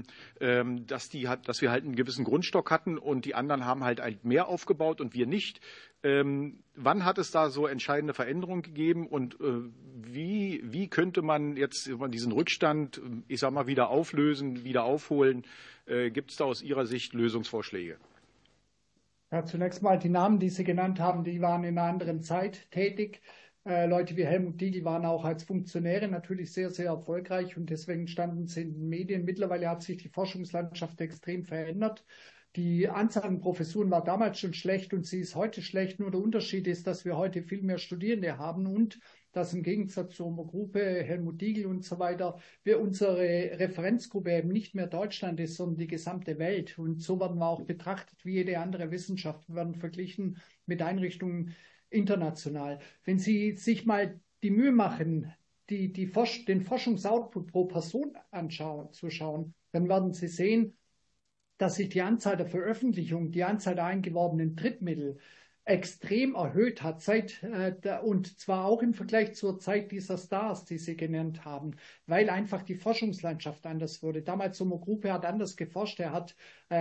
halt einen gewissen Grundstock hatten und die anderen haben halt mehr aufgebaut und wir nicht? Wann hat es da so entscheidende Veränderungen gegeben und wie könnte man jetzt diesen Rückstand, ich sag mal, wieder auflösen, wieder aufholen? Gibt es da aus Ihrer Sicht Lösungsvorschläge? Ja, zunächst mal die Namen, die Sie genannt haben, die waren in einer anderen Zeit tätig. Leute wie Helmut Diegel waren auch als Funktionäre natürlich sehr, sehr erfolgreich und deswegen standen sie in den Medien. Mittlerweile hat sich die Forschungslandschaft extrem verändert. Die Anzahl an Professuren war damals schon schlecht und sie ist heute schlecht. Nur der Unterschied ist, dass wir heute viel mehr Studierende haben und dass im Gegensatz zur Gruppe, Helmut Diegel und so weiter, unsere Referenzgruppe eben nicht mehr Deutschland ist, sondern die gesamte Welt. Und so werden wir auch betrachtet wie jede andere Wissenschaft. Wir werden verglichen mit Einrichtungen international. Wenn Sie sich mal die Mühe machen, den Forschungsoutput pro Person anzuschauen, dann werden Sie sehen, dass sich die Anzahl der Veröffentlichungen, die Anzahl der eingeworbenen Drittmittel extrem erhöht hat, und zwar auch im Vergleich zur Zeit dieser Stars, die Sie genannt haben, weil einfach die Forschungslandschaft anders wurde. Damals Omo Gruppe hat anders geforscht, er hat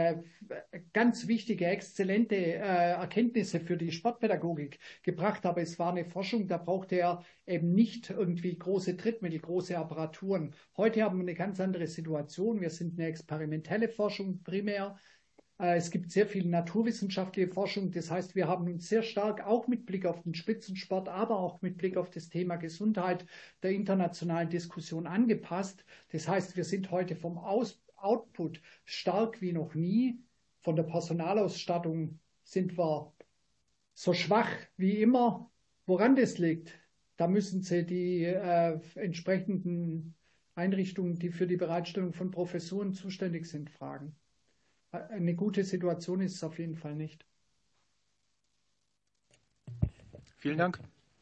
ganz wichtige, exzellente Erkenntnisse für die Sportpädagogik gebracht, aber es war eine Forschung, da brauchte er eben nicht irgendwie große Drittmittel, große Apparaturen. Heute haben wir eine ganz andere Situation, wir sind eine experimentelle Forschung primär. Es gibt sehr viel naturwissenschaftliche Forschung. Das heißt, wir haben uns sehr stark auch mit Blick auf den Spitzensport, aber auch mit Blick auf das Thema Gesundheit der internationalen Diskussion angepasst. Das heißt, wir sind heute vom Output stark wie noch nie. Von der Personalausstattung sind wir so schwach wie immer. Woran das liegt, da müssen Sie die entsprechenden Einrichtungen, die für die Bereitstellung von Professuren zuständig sind, fragen. Eine gute Situation ist es auf jeden Fall nicht. Vielen Dank.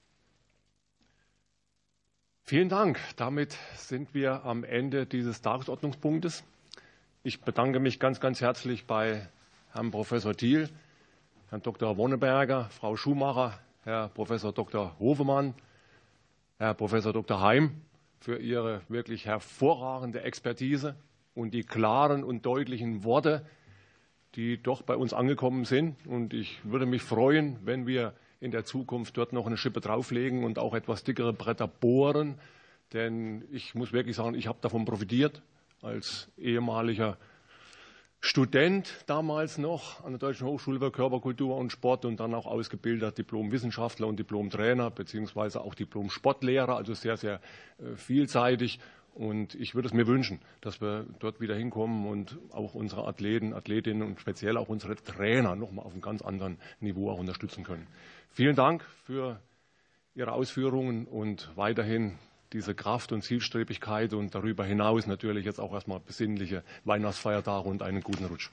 Vielen Dank. Damit sind wir am Ende dieses Tagesordnungspunktes. Ich bedanke mich ganz, ganz herzlich bei Herrn Professor Thiel, Herrn Dr. Wonneberger, Frau Schumacher, Herr Professor Dr. Hovemann, Herr Professor Dr. Heim für Ihre wirklich hervorragende Expertise und die klaren und deutlichen Worte, die doch bei uns angekommen sind. Und ich würde mich freuen, wenn wir in der Zukunft dort noch eine Schippe drauflegen und auch etwas dickere Bretter bohren. Denn ich muss wirklich sagen, ich habe davon profitiert als ehemaliger Student damals noch an der Deutschen Hochschule für Körperkultur und Sport und dann auch ausgebildeter Diplom-Wissenschaftler und Diplom-Trainer beziehungsweise auch Diplom-Sportlehrer, also sehr, sehr vielseitig. Und ich würde es mir wünschen, dass wir dort wieder hinkommen und auch unsere Athleten, Athletinnen und speziell auch unsere Trainer noch mal auf einem ganz anderen Niveau auch unterstützen können. Vielen Dank für Ihre Ausführungen und weiterhin diese Kraft und Zielstrebigkeit und darüber hinaus natürlich jetzt auch erstmal besinnliche Weihnachtsfeiertage und einen guten Rutsch.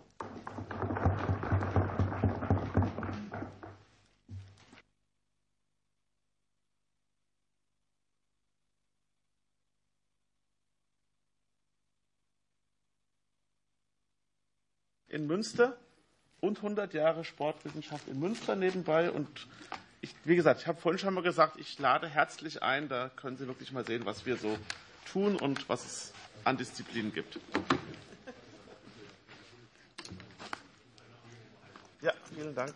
In Münster und 100 Jahre Sportwissenschaft in Münster nebenbei. Und wie gesagt, ich habe vorhin schon mal gesagt, ich lade herzlich ein. Da können Sie wirklich mal sehen, was wir so tun und was es an Disziplinen gibt. Ja, vielen Dank.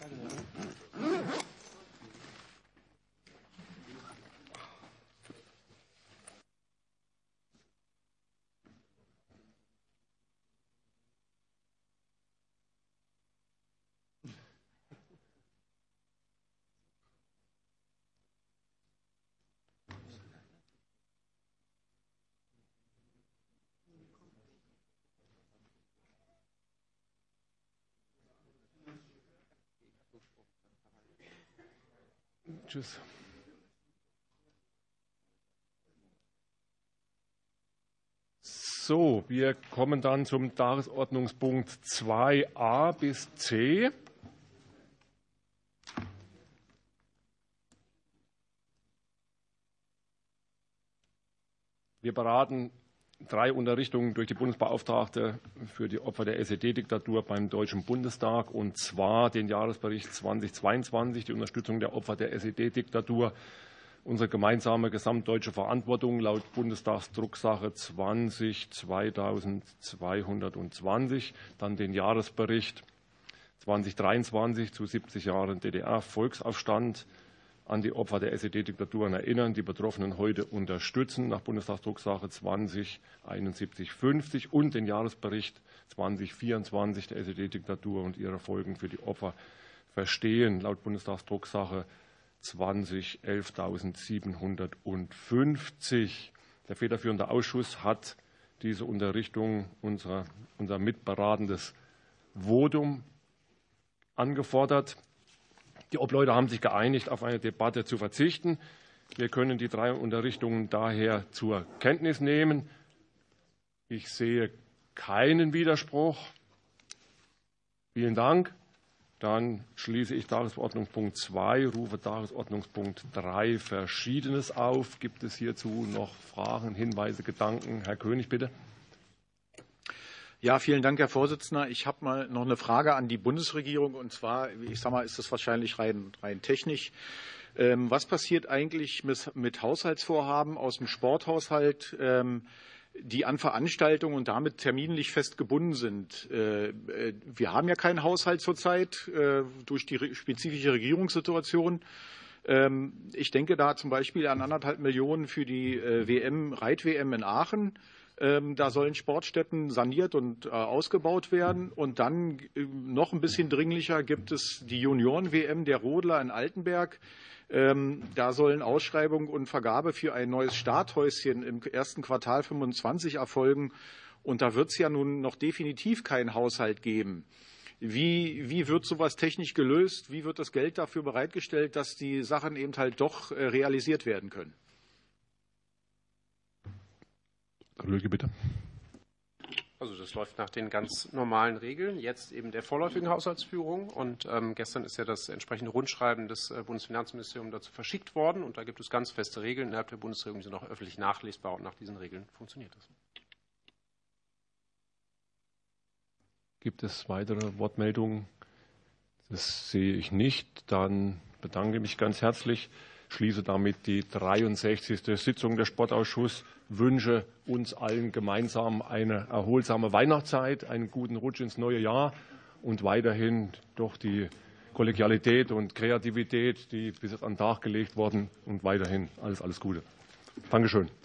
Tschüss. So, wir kommen dann zum Tagesordnungspunkt 2a bis c. Wir beraten 3 Unterrichtungen durch die Bundesbeauftragte für die Opfer der SED-Diktatur beim Deutschen Bundestag, und zwar den Jahresbericht 2022, die Unterstützung der Opfer der SED-Diktatur, unsere gemeinsame gesamtdeutsche Verantwortung laut Bundestagsdrucksache 20-2220, dann den Jahresbericht 2023 zu 70 Jahren DDR-Volksaufstand, an die Opfer der SED-Diktaturen erinnern, die Betroffenen heute unterstützen nach Bundestagsdrucksache 20-7150 und den Jahresbericht 2024 der SED-Diktatur und ihre Folgen für die Opfer verstehen laut Bundestagsdrucksache 20-11750. Der federführende Ausschuss hat diese Unterrichtung unser mitberatendes Votum angefordert. Die Obleute haben sich geeinigt, auf eine Debatte zu verzichten. Wir können die 3 Unterrichtungen daher zur Kenntnis nehmen. Ich sehe keinen Widerspruch. Vielen Dank. Dann schließe ich Tagesordnungspunkt 2, rufe Tagesordnungspunkt 3 Verschiedenes auf. Gibt es hierzu noch Fragen, Hinweise, Gedanken? Herr König, bitte. Ja, vielen Dank, Herr Vorsitzender. Ich habe mal noch eine Frage an die Bundesregierung. Und zwar, ich sage mal, ist das wahrscheinlich rein technisch. Was passiert eigentlich mit Haushaltsvorhaben aus dem Sporthaushalt, die an Veranstaltungen und damit terminlich fest gebunden sind? Wir haben ja keinen Haushalt zurzeit durch die spezifische Regierungssituation. Ich denke da zum Beispiel an 1,5 Millionen für die Reit-WM in Aachen. Da sollen Sportstätten saniert und ausgebaut werden. Und dann noch ein bisschen dringlicher gibt es die Junioren-WM der Rodler in Altenberg. Da sollen Ausschreibung und Vergabe für ein neues Starthäuschen im ersten Quartal 25 erfolgen. Und da wird es ja nun noch definitiv keinen Haushalt geben. Wie wird sowas technisch gelöst? Wie wird das Geld dafür bereitgestellt, dass die Sachen eben halt doch realisiert werden können? Herr Lüge, bitte. Also das läuft nach den ganz normalen Regeln, jetzt eben der vorläufigen Haushaltsführung. Und gestern ist ja das entsprechende Rundschreiben des Bundesfinanzministeriums dazu verschickt worden. Und da gibt es ganz feste Regeln innerhalb der Bundesregierung, die sind auch öffentlich nachlesbar. Und nach diesen Regeln funktioniert das. Gibt es weitere Wortmeldungen? Das sehe ich nicht. Dann bedanke ich mich ganz herzlich schließe damit die 63. Sitzung des Sportausschusses, wünsche uns allen gemeinsam eine erholsame Weihnachtszeit, einen guten Rutsch ins neue Jahr und weiterhin durch die Kollegialität und Kreativität, die bis jetzt an den Tag gelegt wurden, und weiterhin alles Gute. Dankeschön.